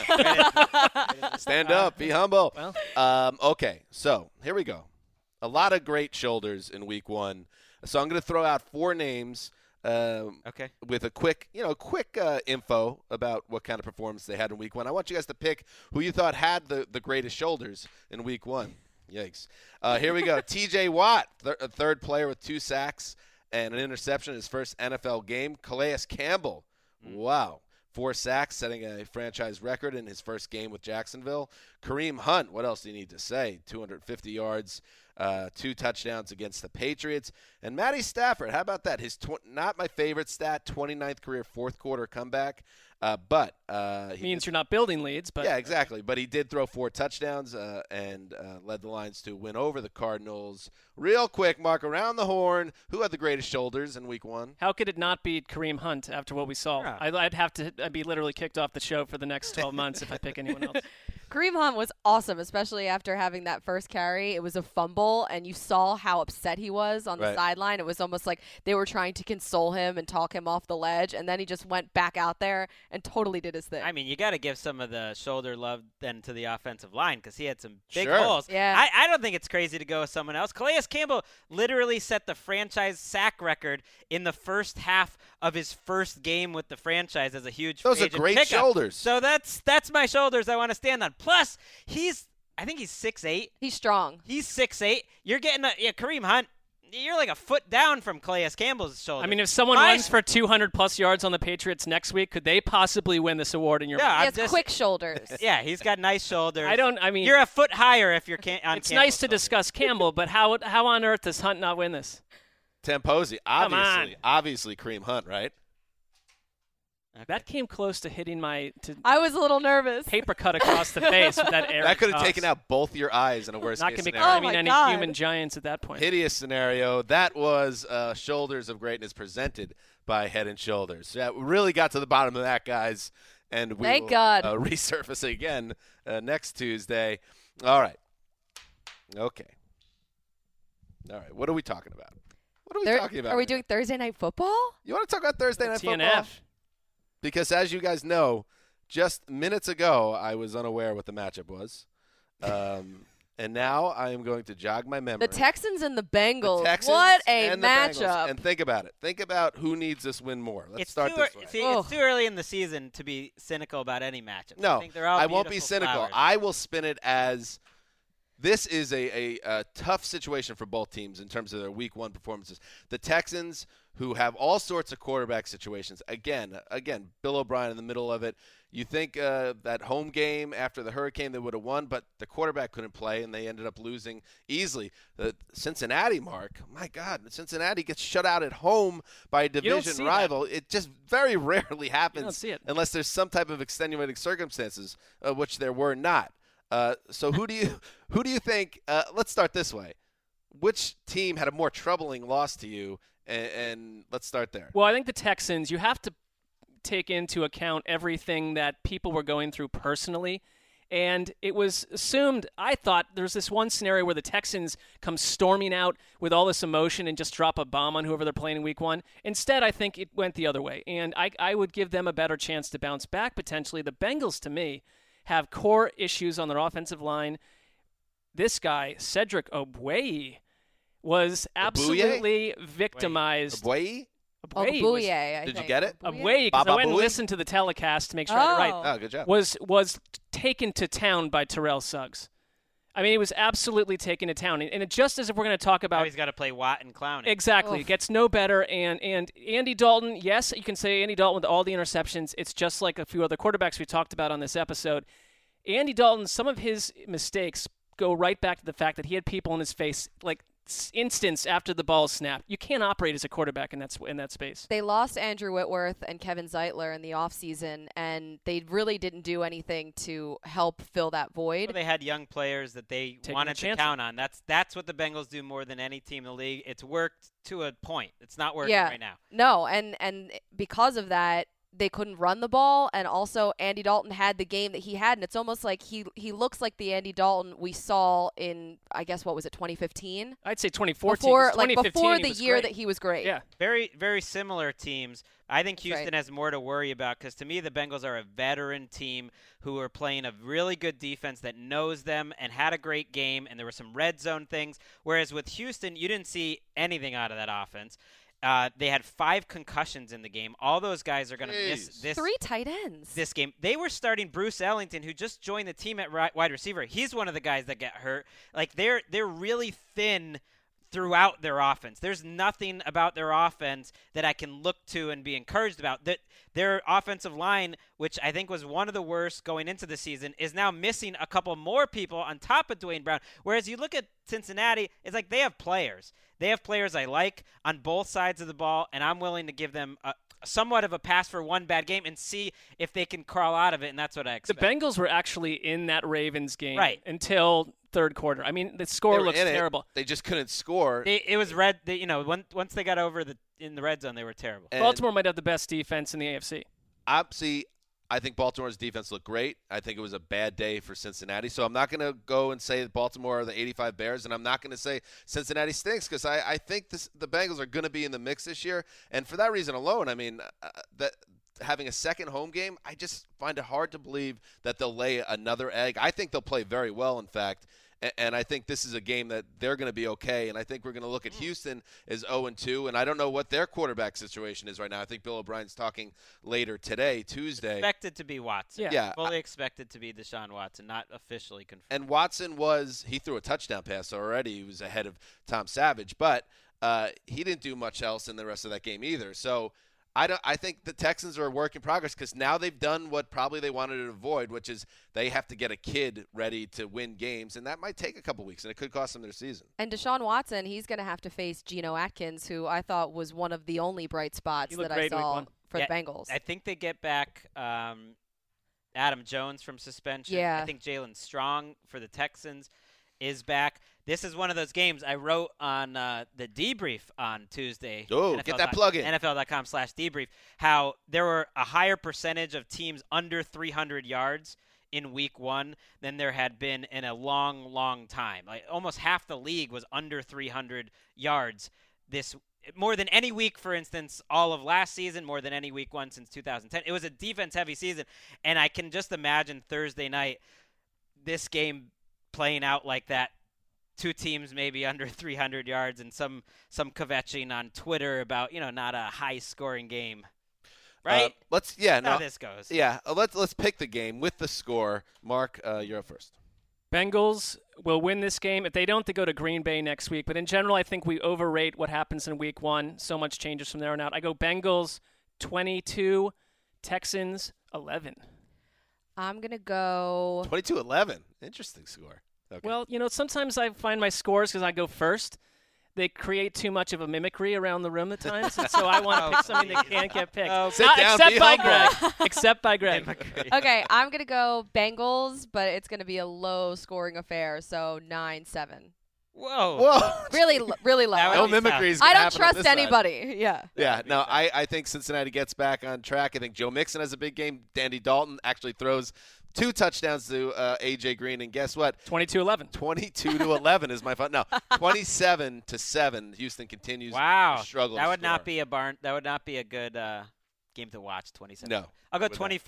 am. Stand up. Be humble. Well. Okay, so here we go. A lot of great shoulders in Week 1. So I'm going to throw out 4 names. Okay. With a quick info about what kind of performance they had in Week 1. I want you guys to pick who you thought had the greatest shoulders in Week 1. Yikes. Here we go. T.J. Watt, third player with 2 sacks and an interception in his first NFL game. Calais Campbell, wow, 4 sacks, setting a franchise record in his first game with Jacksonville. Kareem Hunt, what else do you need to say? 250 yards. 2 touchdowns against the Patriots. And Matty Stafford, how about that? His not my favorite stat, 29th career fourth quarter comeback. But means you're not building leads. But yeah, exactly. But he did throw 4 touchdowns and led the Lions to win over the Cardinals. Real quick, Mark, around the horn, who had the greatest shoulders in Week 1? How could it not be Kareem Hunt after what we saw? Yeah. I'd be literally kicked off the show for the next 12 months if I pick anyone else. Kareem Hunt was awesome, especially after having that first carry. It was a fumble, and you saw how upset he was on the sideline. It was almost like they were trying to console him and talk him off the ledge, and then he just went back out there and totally did his thing. I mean, you got to give some of the shoulder love then to the offensive line because he had some big Sure. holes. Yeah. I don't think it's crazy to go with someone else. Calais Campbell literally set the franchise sack record in the first half of his first game with the franchise as a huge Those free are agent great pickup. shoulders. So that's my shoulders I want to stand on. Plus, I think he's 6'8". He's strong. He's 6'8". You're getting Kareem Hunt. You're like a foot down from Calais Campbell's shoulder. I mean, if someone runs for 200-plus yards on the Patriots next week, could they possibly win this award in your mind? He has quick shoulders. Yeah, he's got nice shoulders. You're a foot higher if you're on It's Campbell's nice to shoulders. discuss Campbell, but how on earth does Hunt not win this? Temposi, on. obviously Kareem Hunt, right? Okay. That came close to hitting I was a little nervous. paper cut across the face with that air. That could have taken out both your eyes in a worst Not case going to be scenario. climbing my any God. human giants at that point. Hideous scenario. That was Shoulders of Greatness presented by Head & Shoulders. Yeah, we really got to the bottom of that, guys. And we Thank will God. Resurface again next Tuesday. All right. Okay. All right. What are we talking about? What are we talking about? Are we right doing Thursday Night Football? You want to talk about Thursday Night TNF. Football? Because as you guys know, just minutes ago, I was unaware what the matchup was. And now I am going to jog my memory. The Texans and the Bengals. The Texans what a and the Bengals. matchup. And think about it. Think about who needs this win more. Let's It's start too, this way. See, Oh. it's too early in the season to be cynical about any matchup. No, I think they're all I won't be beautiful cynical. flowers. I will spin it as this is a tough situation for both teams in terms of their Week 1 performances. The Texans, who have all sorts of quarterback situations, again, Bill O'Brien in the middle of it. You think that home game after the Hurricane they would have won, but the quarterback couldn't play, and they ended up losing easily. The Cincinnati, Mark, my God, Cincinnati gets shut out at home by a division rival. It just very rarely happens see it. unless there's some type of extenuating circumstances, which there were not. So who do you think? Let's start this way. Which team had a more troubling loss to you? And let's start there. Well, I think the Texans. You have to take into account everything that people were going through personally. And it was assumed, I thought, there's this one scenario where the Texans come storming out with all this emotion and just drop a bomb on whoever they're playing in week one. Instead, I think it went the other way. And I would give them a better chance to bounce back, potentially. The Bengals, to me, have core issues on their offensive line. This guy, Cedric Ogbuehi, was absolutely victimized. Ogbuehi? Bouye, Did you get it? Ogbuehi, because I went and listened to the telecast to make sure I got it right. Oh, good job. Was taken to town by Terrell Suggs. I mean, he was absolutely taken to town. And just as if we're going to talk about... Now he's got to play Watt and Clowney. Exactly. It gets no better. And Andy Dalton, yes, you can say Andy Dalton with all the interceptions. It's just like a few other quarterbacks we talked about on this episode. Andy Dalton, some of his mistakes go right back to the fact that he had people in his face, like instance after the ball snapped. You can't operate as a quarterback in that space. They lost Andrew Whitworth and Kevin Zeitler in the offseason, and they really didn't do anything to help fill that void. Well, they had young players that they wanted to count on. That's what the Bengals do more than any team in the league. It's worked to a point. It's not working right now. No, and because of that, they couldn't run the ball, and also Andy Dalton had the game that he had, and it's almost like he looks like the Andy Dalton we saw in, I guess, what was it, 2015? I'd say 2014. Before the year that he was great. Yeah. Very, very similar teams. I think Houston has more to worry about because, to me, the Bengals are a veteran team who are playing a really good defense that knows them and had a great game, and there were some red zone things, whereas with Houston, you didn't see anything out of that offense. They had 5 concussions in the game. All those guys are going to miss this. 3 tight ends. This game. They were starting Bruce Ellington, who just joined the team at wide receiver. He's one of the guys that get hurt. Like they're really thin throughout their offense. There's nothing about their offense that I can look to and be encouraged about. That their offensive line, which I think was one of the worst going into the season, is now missing a couple more people on top of Dwayne Brown. Whereas you look at Cincinnati, it's like they have players. They have players I like on both sides of the ball, and I'm willing to give them somewhat of a pass for one bad game and see if they can crawl out of it, and that's what I expect. The Bengals were actually in that Ravens game until third quarter. I mean, the score looks terrible. They just couldn't score. It was red. Once they got over in the red zone, they were terrible. And Baltimore might have the best defense in the AFC. I think Baltimore's defense looked great. I think it was a bad day for Cincinnati. So I'm not going to go and say that Baltimore are the 85 Bears, and I'm not going to say Cincinnati stinks because I think the Bengals are going to be in the mix this year. And for that reason alone, I mean, that having a second home game, I just find it hard to believe that they'll lay another egg. I think they'll play very well, in fact. And I think this is a game that they're going to be okay. And I think we're going to look at Houston as 0-2. And I don't know what their quarterback situation is right now. I think Bill O'Brien's talking later today, Tuesday. Expected to be Watson. Yeah. Fully expected to be Deshaun Watson, not officially confirmed. And Watson he threw a touchdown pass already. He was ahead of Tom Savage. But he didn't do much else in the rest of that game either. So I think the Texans are a work in progress because now they've done what probably they wanted to avoid, which is they have to get a kid ready to win games, and that might take a couple weeks, and it could cost them their season. And Deshaun Watson, he's going to have to face Geno Atkins, who I thought was one of the only bright spots that I saw for the Bengals. I think they get back Adam Jones from suspension. Yeah. I think Jalen Strong for the Texans is back. This is one of those games I wrote on the debrief on Tuesday. Oh, get that plug in. NFL.com/debrief. How there were a higher percentage of teams under 300 yards in week 1 than there had been in a long, long time. Like almost half the league was under 300 yards more than any week, for instance, all of last season, more than any week 1 since 2010. It was a defense-heavy season, and I can just imagine Thursday night this game playing out like that. 2 teams maybe under 300 yards and some kvetching on Twitter about, not a high-scoring game. Right? How this goes. Yeah, let's pick the game with the score. Mark, you're up first. Bengals will win this game. If they don't, they go to Green Bay next week. But in general, I think we overrate what happens in week 1. So much changes from there on out. I go Bengals 22, Texans 11. I'm going to go 22-11. Interesting score. Okay. Well, sometimes I find my scores because I go first. they create too much of a mimicry around the room at times, and so I want to pick something that can't get picked. Sit down, except be by humble. Greg. Except by Greg. Okay, I'm going to go Bengals, but it's going to be a low-scoring affair, so 9-7. Whoa. Really low. That would No be tough. mimicry is I gonna don't happen on trust this side. anybody. Yeah. Yeah, no, I think Cincinnati gets back on track. I think Joe Mixon has a big game. Dandy Dalton actually throws 2 touchdowns to A.J. Green, and guess what? 22-11. 22-11 is my fun. No, 27-7. Houston continues Wow. to struggle. That to would not score. be a barn. That would not be a good game to watch. 27. No, I'll go would not.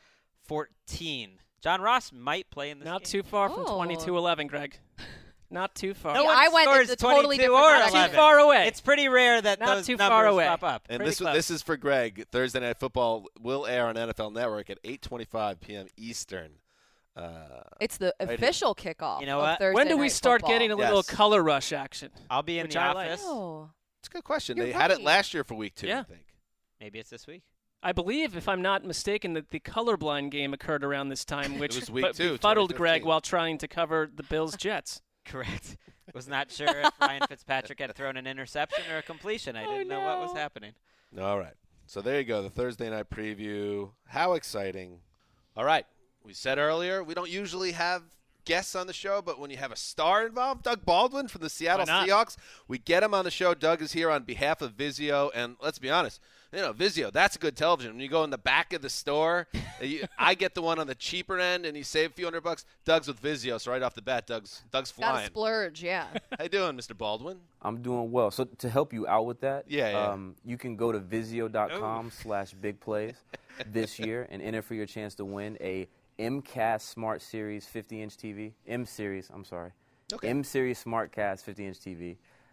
24-14. John Ross might play in this Not game. too far from Oh. 22-11, Greg. Not too far. No Yeah, one I went scores in a totally 22 different or direction. 11. Too far away. It's pretty rare that Not those too numbers far away. pop up. And Pretty this close. is for Greg. Thursday Night Football will air on NFL Network at 8:25 p.m. Eastern. It's the official kickoff. You know of what? Thursday When do we Night start Football. getting a little Yes. color rush action? I'll be in Which the I like. office. Oh. It's a good question. You're They had it right. last year for week 2, Yeah. I think. Maybe it's this week. I believe, if I'm not mistaken, that the colorblind game occurred around this time, which was week 2, befuddled Greg 2015. while trying to cover the Bills-Jets. Correct. Was not sure if Ryan Fitzpatrick had thrown an interception or a completion. I didn't know what was happening. All right. So there you go, the Thursday night preview. How exciting. All right. We said earlier we don't usually have guests on the show, but when you have a star involved, Doug Baldwin from the Seattle Why not? Seahawks, we get him on the show. Doug is here on behalf of Vizio, and let's be honest, Vizio, that's good television. When you go in the back of the store, I get the one on the cheaper end, and you save a few $100. Doug's with Vizio, so right off the bat, Doug's Gotta flying. splurge, yeah. How you doing, Mr. Baldwin? I'm doing well. So to help you out with that, Yeah. you can go to Vizio.com/bigplays this year and enter for your chance to win a MCAS Smart Series 50-inch TV. M-Series, I'm sorry. Okay. M-Series SmartCast 50-inch TV.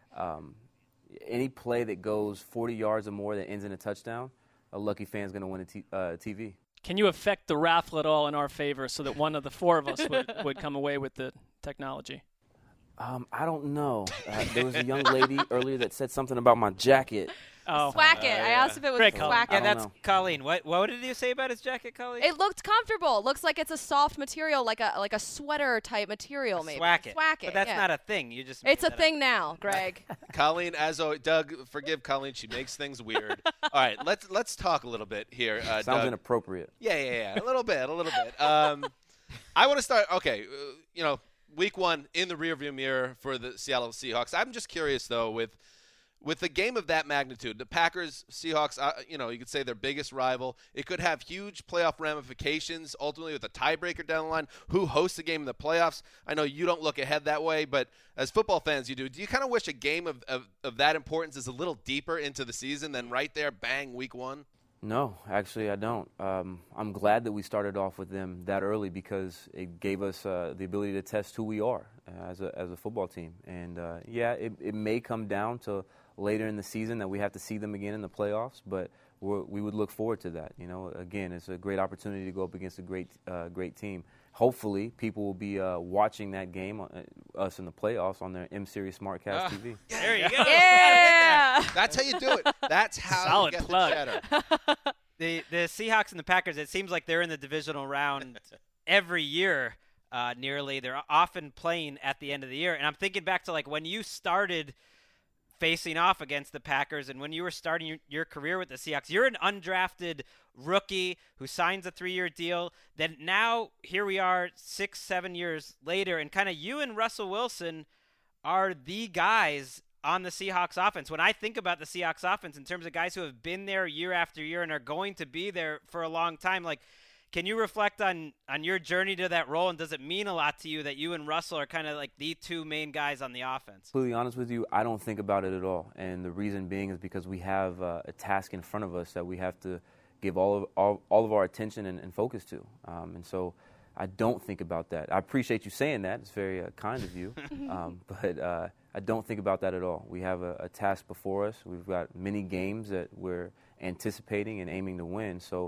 Any play that goes 40 yards or more that ends in a touchdown, a lucky fan's going to win a TV. Can you affect the raffle at all in our favor so that one of the 4 of us would come away with the technology? I don't know. There was a young lady earlier that said something about my jacket. Oh, Swack it. I asked if it was Great swack Yeah, it. don't that's know. Colleen. What did you say about his jacket, Colleen? It looked comfortable. Looks like it's a soft material, like a sweater type material, maybe. Swack it. Swack it. But that's yeah. not a thing. You just It's made a that thing now, Greg. Colleen, as always, Doug, forgive Colleen. She makes things weird. All right, let's talk a little bit here, Sounds Doug. inappropriate. Yeah, a little bit. I want to start. Okay, week 1 in the rearview mirror for the Seattle Seahawks. I'm just curious though, with a game of that magnitude, the Packers, Seahawks, you could say their biggest rival. It could have huge playoff ramifications, ultimately with a tiebreaker down the line. Who hosts the game in the playoffs? I know you don't look ahead that way, but as football fans, you do. Do you kind of wish a game of that importance is a little deeper into the season than right there, bang, week 1? No, actually, I don't. I'm glad that we started off with them that early because it gave us the ability to test who we are as a football team. And, it may come down to later in the season that we have to see them again in the playoffs, but we would look forward to that. Again, it's a great opportunity to go up against a great team. Hopefully, people will be watching that game, us in the playoffs, on their M-Series SmartCast TV. There you go. Yeah. That's how you do it. That's how Solid you get plug. the cheddar. The Seahawks and the Packers, it seems like they're in the divisional round every year, nearly. They're often playing at the end of the year. And I'm thinking back to like when you started facing off against the Packers and when you were starting your career with the Seahawks. You're an undrafted rookie who signs a 3-year deal. Then now here we are 6-7 years later, and kind of you and Russell Wilson are the guys on the Seahawks offense. When I think about the Seahawks offense in terms of guys who have been there year after year and are going to be there for a long time, like, can you reflect on your journey to that role, and does it mean a lot to you that you and Russell are kind of like the 2 main guys on the offense? Completely honest with you, I don't think about it at all. And the reason being is because we have a task in front of us that we have to give all of our attention and focus to. And so I don't think about that. I appreciate you saying that. It's very kind of you. But I don't think about that at all. We have a task before us. We've got many games that we're anticipating and aiming to win. So,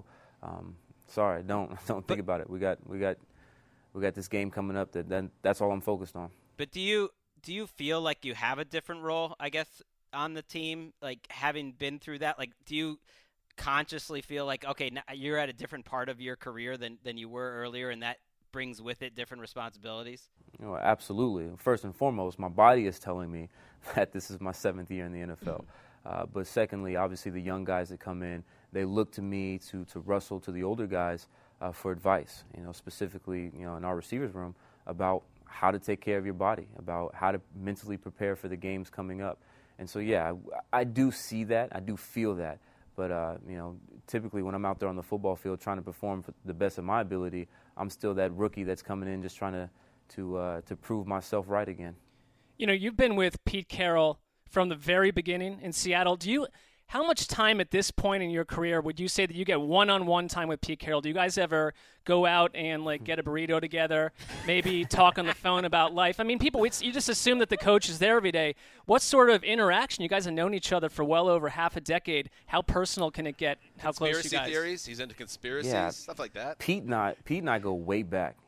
sorry, don't think about it. We got this game coming up that's all I'm focused on. But do you feel like you have a different role, I guess, on the team, like having been through that? Like, do you consciously feel like, okay, now you're at a different part of your career than you were earlier, and that brings with it different responsibilities? Absolutely. First and foremost, my body is telling me that this is my 7th year in the NFL. But secondly, obviously the young guys that come in, they look to me, to Russell, to the older guys for advice, specifically, in our receivers room about how to take care of your body, about how to mentally prepare for the games coming up. And so, yeah, I do see that. I do feel that. But, typically when I'm out there on the football field trying to perform for the best of my ability, I'm still that rookie that's coming in just trying to prove myself right again. You've been with Pete Carroll from the very beginning in Seattle. How much time at this point in your career would you say that you get one-on-one time with Pete Carroll? Do you guys ever go out and get a burrito together, maybe talk on the phone about life? I mean, you just assume that the coach is there every day. What sort of interaction? You guys have known each other for well over half a decade. How personal can it get? How close you guys? Conspiracy theories. He's into conspiracies, stuff like that. Pete and I go way back.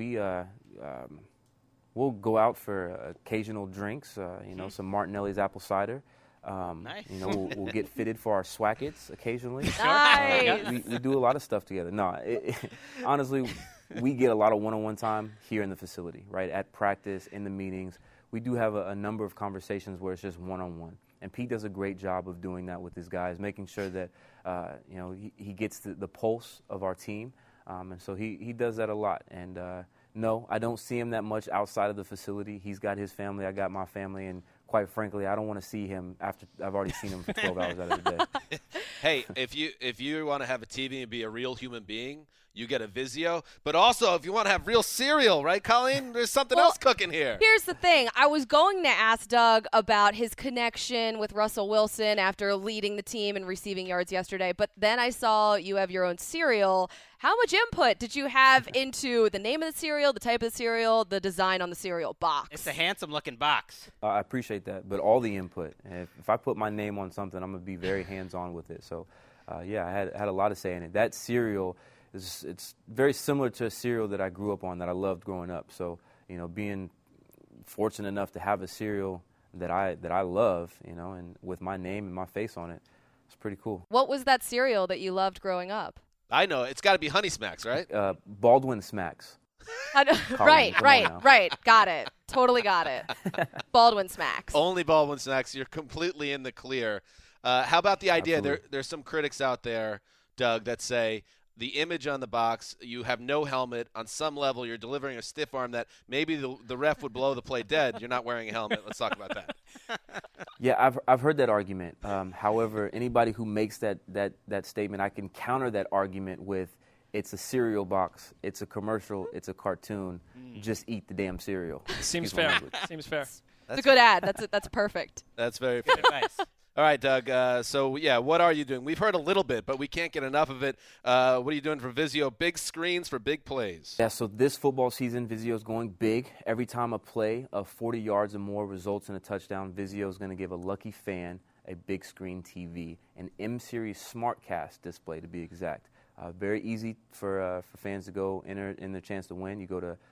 We'll go out for occasional drinks. Some Martinelli's apple cider. Nice. We'll get fitted for our swackets occasionally. Nice. We do a lot of stuff together. No, honestly, we get a lot of one-on-one time here in the facility, right? At practice, in the meetings. We do have a number of conversations where it's just one-on-one. And Pete does a great job of doing that with his guys, making sure that, he gets the pulse of our team. And so he does that a lot. And no, I don't see him that much outside of the facility. He's got his family, I got my family, and quite frankly, I don't want to see him after I've already seen him for 12 hours out of the day. Hey, if you want to have a TV and be a real human being, you get a Vizio. But also, if you want to have real cereal, right, Colleen? There's something else cooking here. Here's the thing. I was going to ask Doug about his connection with Russell Wilson after leading the team and receiving yards yesterday, but then I saw you have your own cereal. How much input did you have into the name of the cereal, the type of the cereal, the design on the cereal box? It's a handsome-looking box. I appreciate that, but all the input. If I put my name on something, I'm going to be very hands-on with it. So, I had a lot to say in it. That cereal, it's very similar to a cereal that I grew up on, that I loved growing up. So, being fortunate enough to have a cereal that I love, and with my name and my face on it, it's pretty cool. What was that cereal that you loved growing up? I know. It's got to be Honey Smacks, right? Baldwin Smacks. Right. Got it. Totally got it. Baldwin Smacks. Only Baldwin Smacks. You're completely in the clear. How about the idea? There's some critics out there, Doug, that say the image on the box, you have no helmet. On some level, you're delivering a stiff arm that maybe the ref would blow the play dead. You're not wearing a helmet. Let's talk about that. Yeah, I've heard that argument. However, anybody who makes that statement, I can counter that argument with, it's a cereal box, it's a commercial, it's a cartoon. Just eat the damn cereal. Seems fair. Seems fair. It's a good ad. That's perfect. That's very fair. Good advice. All right, Doug. What are you doing? We've heard a little bit, but we can't get enough of it. What are you doing for Vizio? Big screens for big plays. Yeah, so this football season, Vizio is going big. Every time a play of 40 yards or more results in a touchdown, Vizio is going to give a lucky fan a big screen TV, an M-Series SmartCast display to be exact. Very easy for fans to go enter in their chance to win. You go to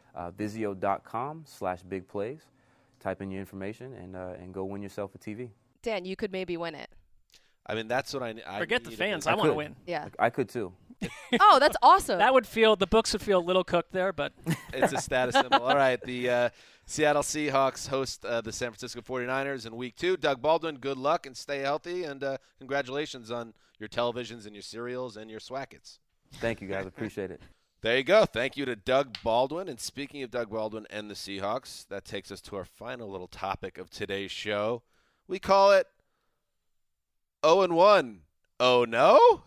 Vizio.com/bigplays, type in your information, and go win yourself a TV. Dan, you could maybe win it. I mean, that's what I forget the fans. I want to win. Yeah, I could too. Oh, that's awesome. The books would feel a little cooked there, but it's a status symbol. All right, the Seattle Seahawks host the San Francisco 49ers in Week 2. Doug Baldwin, good luck and stay healthy, and congratulations on your televisions and your cereals and your swackets. Thank you, guys. Appreciate it. There you go. Thank you to Doug Baldwin. And speaking of Doug Baldwin and the Seahawks, that takes us to our final little topic of today's show. We call it 0-1. Oh, no?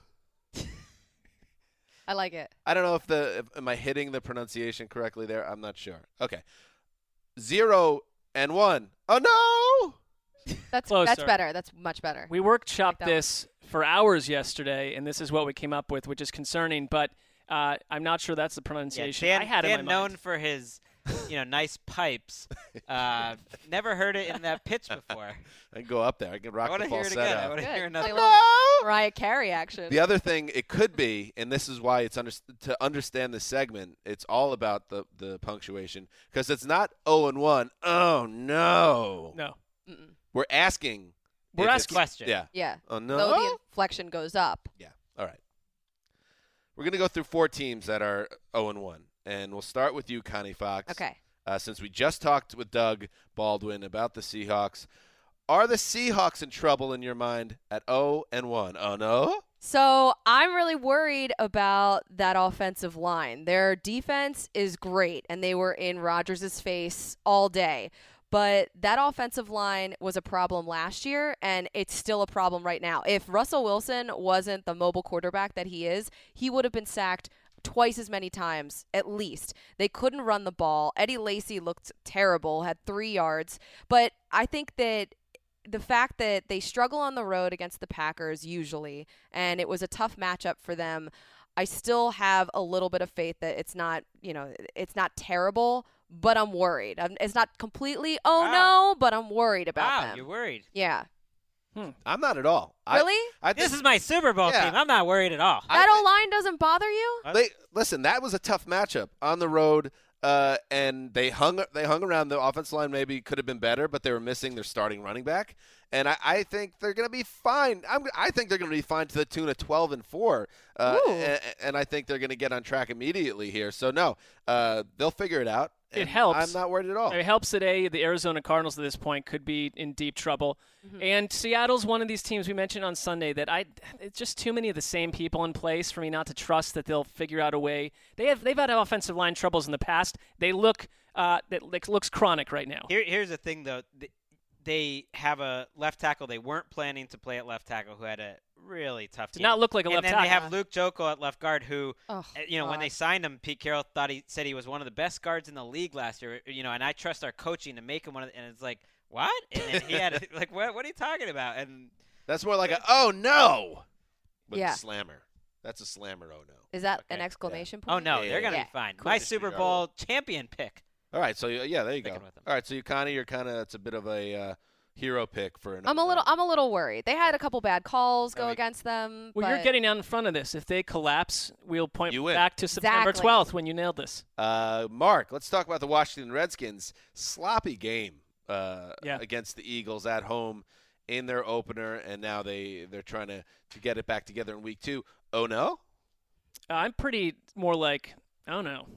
I like it. I don't know if am I hitting the pronunciation correctly there? I'm not sure. Okay. 0-1. Oh, no! That's better. That's much better. We workshopped this for hours yesterday, and this is what we came up with, which is concerning, but I'm not sure that's the pronunciation. Dan, I had Dan in my mind. known for his nice pipes. Never heard it in that pitch before. I can go up there. I can rock the falsetto. I want to hear another. Mariah Carey action. The other thing it could be, and this is why it's to understand this segment, it's all about the punctuation, because it's not 0-1. Oh, no. No. Mm-mm. We're asking. We're asking. Question. Yeah. Yeah. Oh, no. So the inflection goes up. Yeah. All right. We're going to go through 4 teams that are 0-1. and we'll start with you, Connie Fox. Okay. Since we just talked with Doug Baldwin about the Seahawks, are the Seahawks in trouble in your mind at 0-1? Oh, no? So I'm really worried about that offensive line. Their defense is great, and they were in Rodgers' face all day. But that offensive line was a problem last year, and it's still a problem right now. If Russell Wilson wasn't the mobile quarterback that he is, he would have been sacked twice as many times, at least. They couldn't run the ball. Eddie Lacy looked terrible, had 3 yards. But I think that the fact that they struggle on the road against the Packers usually, and it was a tough matchup for them, I still have a little bit of faith that it's not terrible, but I'm worried. It's not completely, no, but I'm worried about them. You're worried. Yeah. I'm not at all. Really? This is my Super Bowl team. I'm not worried at all. That O-line doesn't bother you? Listen, that was a tough matchup on the road, and they hung around. The offensive line maybe could have been better, but they were missing their starting running back. And I think they're going to be fine. I think they're going to be fine to the tune of 12-4, and I think they're going to get on track immediately here. So, no, they'll figure it out. It helps. I'm not worried at all. It helps that the Arizona Cardinals at this point could be in deep trouble. Mm-hmm. And Seattle's one of these teams we mentioned on Sunday that it's just too many of the same people in place for me not to trust that they'll figure out a way. They've had offensive line troubles in the past. They look it looks chronic right now. Here's the thing, though. They have a left tackle they weren't planning to play at left tackle who had a really tough game. Did not look like a left tackle. And then they have Luke Joko at left guard who, when they signed him, Pete Carroll said he was one of the best guards in the league last year. And I trust our coaching to make him one of the, and it's like, what? And then he had what are you talking about? And that's more like oh no, with yeah. a slammer. That's a slammer. Oh no. Is that an exclamation point? Oh no, they're gonna be fine. My Super Bowl champion pick. All right, so there you go. All right, so you're kind of it's a bit of a hero pick for. I'm a little worried. They had a couple bad calls go against them. Well, you're getting out in front of this. If they collapse, we'll point back to September Exactly. 12th when you nailed this. Mark, let's talk about the Washington Redskins. Sloppy game against the Eagles at home in their opener, and now they're trying to get it back together in week 2. Oh no. I'm pretty more like oh no.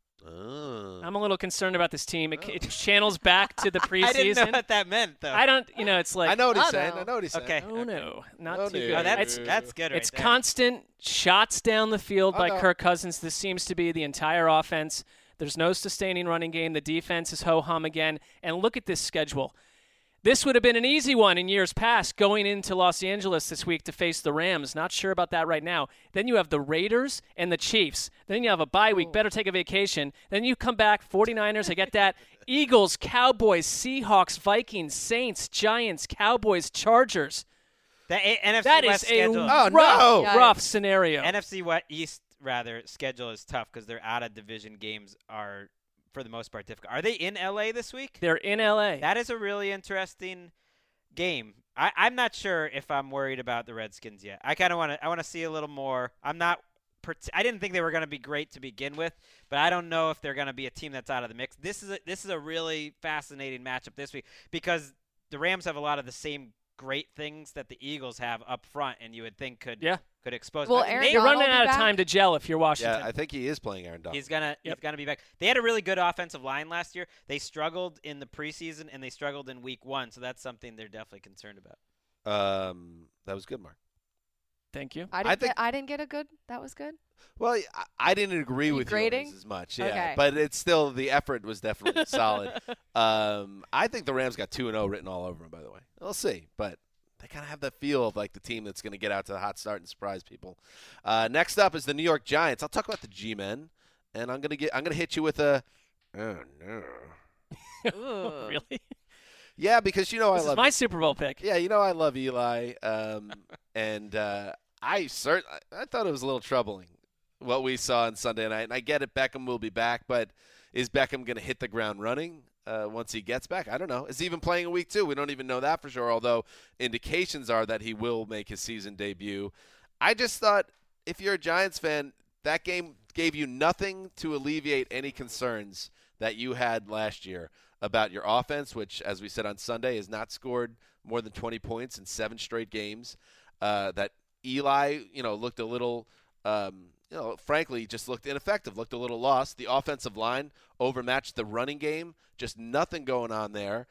I'm a little concerned about this team. It channels back to the preseason. I didn't know what that meant, though. I don't, it's like. I know what he's saying. I know what he's saying. Okay. Oh, no. Not too dude. good. Oh, that's good right It's there. constant shots down the field by no. Kirk Cousins. This seems to be the entire offense. There's no sustaining running game. The defense is ho-hum again. And look at this schedule. This would have been an easy one in years past going into Los Angeles this week to face the Rams. Not sure about that right now. Then you have the Raiders and the Chiefs. Then you have a bye week. Better take a vacation. Then you come back, 49ers, I get that. Eagles, Cowboys, Seahawks, Vikings, Saints, Giants, Cowboys, Chargers. NFC That West is a schedule. rough scenario. NFC East schedule is tough because their out of division games are, for the most part, difficult. Are they in LA this week? They're in LA. That is a really interesting game. I'm not sure if I'm worried about the Redskins yet. I kind of want to see a little more. I didn't think they were going to be great to begin with, but I don't know if they're going to be a team that's out of the mix. This is a really fascinating matchup this week because the Rams have a lot of the same great things that the Eagles have up front, and you would think could expose. Well, them. You're running out of time to gel if you're Washington. Yeah, I think he is playing Aaron Donald. He's gonna be back. They had a really good offensive line last year. They struggled in the preseason and they struggled in week 1, so that's something they're definitely concerned about. That was good, Mark. Thank you. I didn't get a good. That was good. Well, I didn't agree with grading? you as much, Okay. but it's still the effort was definitely solid. I think the Rams got 2-0 written all over them. By the way, we'll see, but they kind of have that feel of like the team that's going to get out to the hot start and surprise people. Next up is the New York Giants. I'll talk about the G-men, and I'm gonna hit you with a oh no. Really? Yeah, because I This love is my Super Bowl pick. Yeah, I love Eli, and I thought it was a little troubling what we saw on Sunday night. And I get it, Beckham will be back, but is Beckham going to hit the ground running once he gets back? I don't know. Is he even playing in week 2? We don't even know that for sure, although indications are that he will make his season debut. I just thought if you're a Giants fan, that game gave you nothing to alleviate any concerns that you had last year about your offense, which, as we said on Sunday, has not scored more than 20 points in 7 straight games. That Eli, looked a little frankly, just looked ineffective, looked a little lost. The offensive line overmatched the running game, just nothing going on there.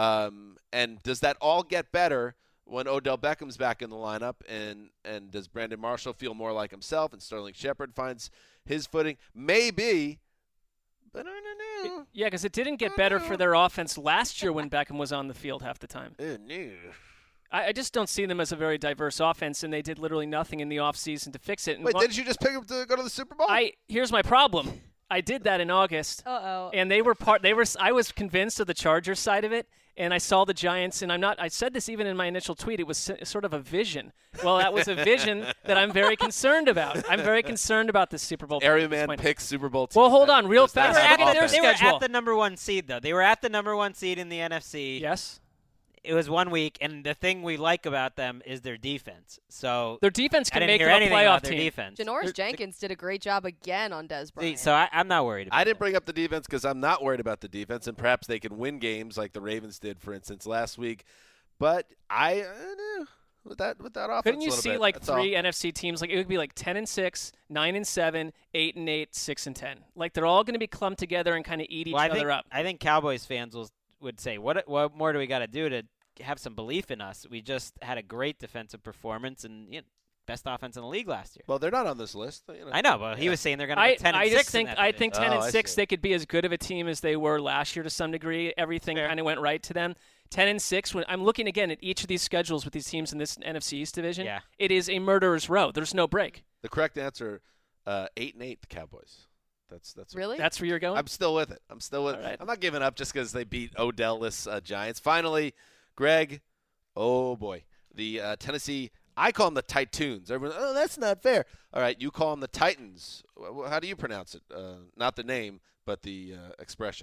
And does that all get better when Odell Beckham's back in the lineup? And does Brandon Marshall feel more like himself and Sterling Shepard finds his footing? Maybe, but I don't know. Yeah, because it didn't get better for their offense last year when Beckham was on the field half the time. No. I just don't see them as a very diverse offense, and they did literally nothing in the offseason to fix it. And Wait, didn't you just pick them to go to the Super Bowl? Here's my problem. I did that in August. Uh-oh. And I was convinced of the Chargers side of it, and I saw the Giants, and I said this even in my initial tweet, it was sort of a vision. Well, that was a vision that I'm very concerned about. I'm very concerned about this Super Bowl. Area man picks Super Bowl team. Well, hold on, real fast. They were at the number 1 seed, though. They were at the number 1 seed in the NFC. Yes. It was 1 week, and the thing we like about them is their defense. So their defense can make them a playoff team. Defense. Janoris Jenkins did a great job again on Dez Bryant. So I'm not worried about I didn't bring up the defense because I'm not worried about the defense, and perhaps they can win games like the Ravens did, for instance, last week. But I with that offense, couldn't you a little see bit, like that's 3 all. NFC teams? Like it would be like 10-6, 9-7, 8-8, 6-10. Like they're all going to be clumped together and kind of eat each other up. I think Cowboys fans would say, what more do we got to do to have some belief in us? We just had a great defensive performance and best offense in the league last year. Well, they're not on this list. I know, but he was saying they're going to go 10-6. I think 10-6 see. they could be as good of a team as they were last year to some degree. Everything kind of went right to them. 10-6. When I'm looking again at each of these schedules with these teams in this NFC East division, it is a murderer's row. There's no break. The correct answer, 8-8, the Cowboys. That's really? That's where you're going? I'm still with it. Right. I'm not giving up just because they beat Odell-less Giants. Finally, Greg, oh boy, the Tennessee. I call them the Titans. Everyone, that's not fair. All right, you call them the Titans. How do you pronounce it? Not the name, but the expression.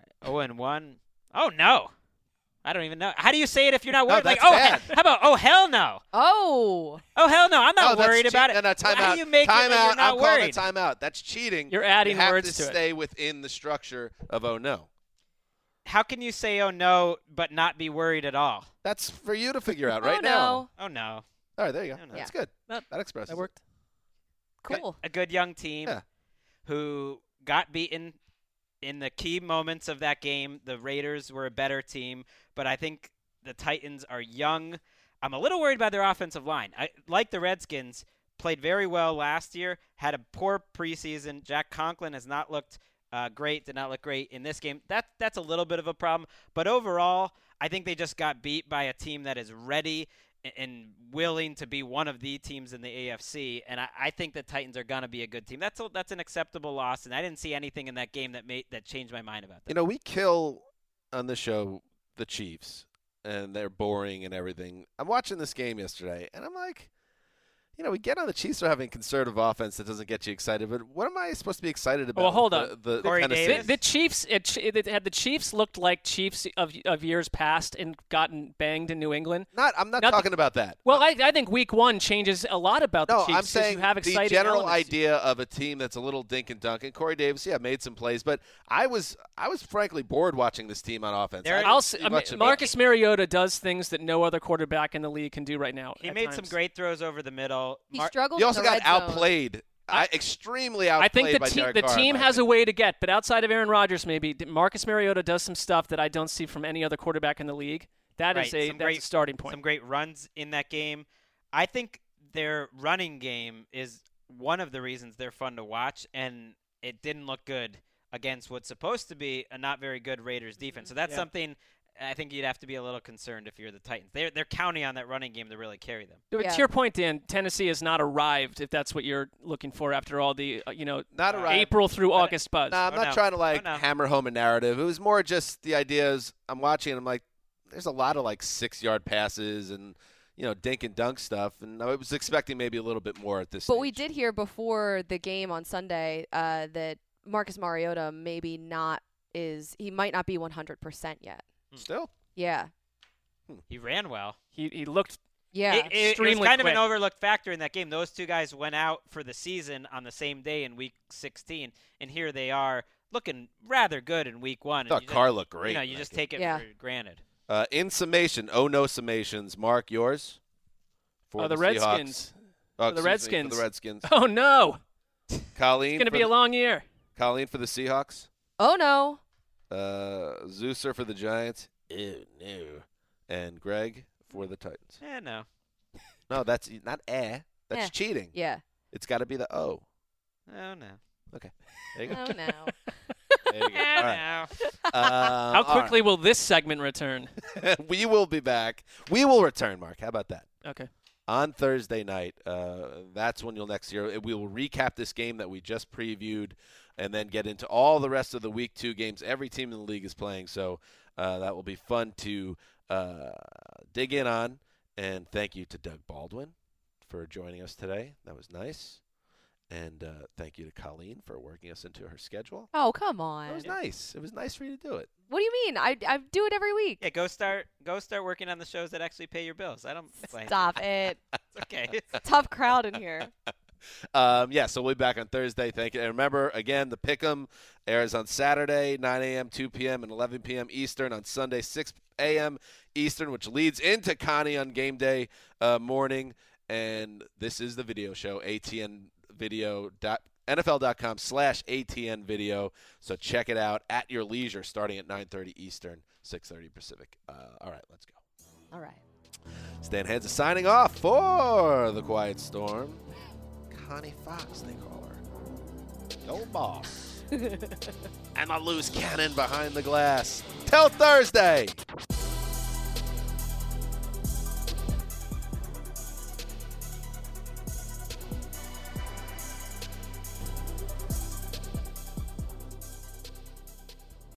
0-1. Oh no, I don't even know. How do you say it if you're not worried? That's like, bad. How about hell no? Oh Hell no, I'm not worried about it. No, time How out. do you make time it out. you're not I'm worried? calling a timeout. That's cheating. You're adding you have words to to it. stay within the structure of oh no. How can you say oh no but not be worried at all? That's for you to figure out right oh, now. no. Oh no. All right, there you go. Oh, no. That's good. That expresses That worked. Cool. A good young team who got beaten in the key moments of that game. The Raiders were a better team, but I think the Titans are young. I'm a little worried about their offensive line. Like the Redskins, played very well last year, had a poor preseason. Jack Conklin has not looked great, did not look great in this game. That's a little bit of a problem. But overall, I think they just got beat by a team that is ready and willing to be one of the teams in the AFC, and I think the Titans are going to be a good team. That's an acceptable loss, and I didn't see anything in that game that changed my mind about that. We kill on the show the Chiefs, and they're boring and everything. I'm watching this game yesterday, and I'm like, we get on the Chiefs for having conservative offense that doesn't get you excited, but what am I supposed to be excited about? Well, hold on. The Corey Tennessee? Davis? The Chiefs, the Chiefs looked like Chiefs of years past and gotten banged in New England. I'm not talking about that. Well, I think Week 1 changes a lot about the Chiefs. I'm saying you have the exciting general elements. idea of a team that's a little dink and dunk. And Corey Davis, made some plays, but I was frankly bored watching this team on offense. Marcus Mariota does things that no other quarterback in the league can do right now. He made some great throws over the middle. He struggled. He also in the got red zone. outplayed. Extremely outplayed. I think by Derek the Carr, team in my has a opinion. way to get, but outside of Aaron Rodgers, maybe Marcus Mariota does some stuff that I don't see from any other quarterback in the league. That's a starting point. Some great runs in that game. I think their running game is one of the reasons they're fun to watch, and it didn't look good against what's supposed to be a not very good Raiders defense. So that's something I think you'd have to be a little concerned if you're the Titans. They're counting on that running game to really carry them. To your point, Dan, Tennessee has not arrived, if that's what you're looking for after all the not arrived. April through August buzz. No, I'm not trying to hammer home a narrative. It was more just the idea is I'm watching and I'm like, there's a lot of 6-yard passes and dink and dunk stuff, and I was expecting maybe a little bit more at this stage. But we did hear before the game on Sunday that Marcus Mariota he might not be 100% yet. Still? Yeah. He ran well. He looked It extremely was kind quick. of an overlooked factor in that game. Those two guys went out for the season on the same day in Week 16, and here they are looking rather good in Week 1. I thought Carr looked great. You just take it for granted. In summation, no summations. Mark, yours? For the Seahawks. Redskins. Oh, For the Redskins. For the Redskins. Oh, no. Colleen. It's going to be a long year. Colleen for the Seahawks. Oh no. Zeuser for the Giants. Ew, no. And Greg for the Titans. No. No, that's not That's cheating. Yeah. It's got to be the O. Oh, no. Okay. There you go. Oh no. There you go. All right. How quickly will this segment return? We will be back. We will return, Mark. How about that? Okay. On Thursday night, that's when you'll next hear. We will recap this game that we just previewed and then get into all the rest of the Week 2 games every team in the league is playing. So that will be fun to dig in on. And thank you to Doug Baldwin for joining us today. That was nice. And thank you to Colleen for working us into her schedule. Oh, come on. It was nice. It was nice for you to do it. What do you mean? I do it every week. Yeah, go start working on the shows that actually pay your bills. I don't blame you. Stop it. It's okay. Tough crowd in here. So we'll be back on Thursday. Thank you. And remember, again, the Pick'em airs on Saturday, 9 a.m., 2 p.m., and 11 p.m. Eastern. On Sunday, 6 a.m. Eastern, which leads into Connie on game day morning. And this is the video show, NFL.com/ATN video. So check it out at your leisure, starting at 9:30 Eastern, 6:30 Pacific. All right, let's go. All right. Stan Hansa signing off for the Quiet Storm. Connie Fox, they call her. Go boss. And a loose cannon behind the glass. Till Thursday.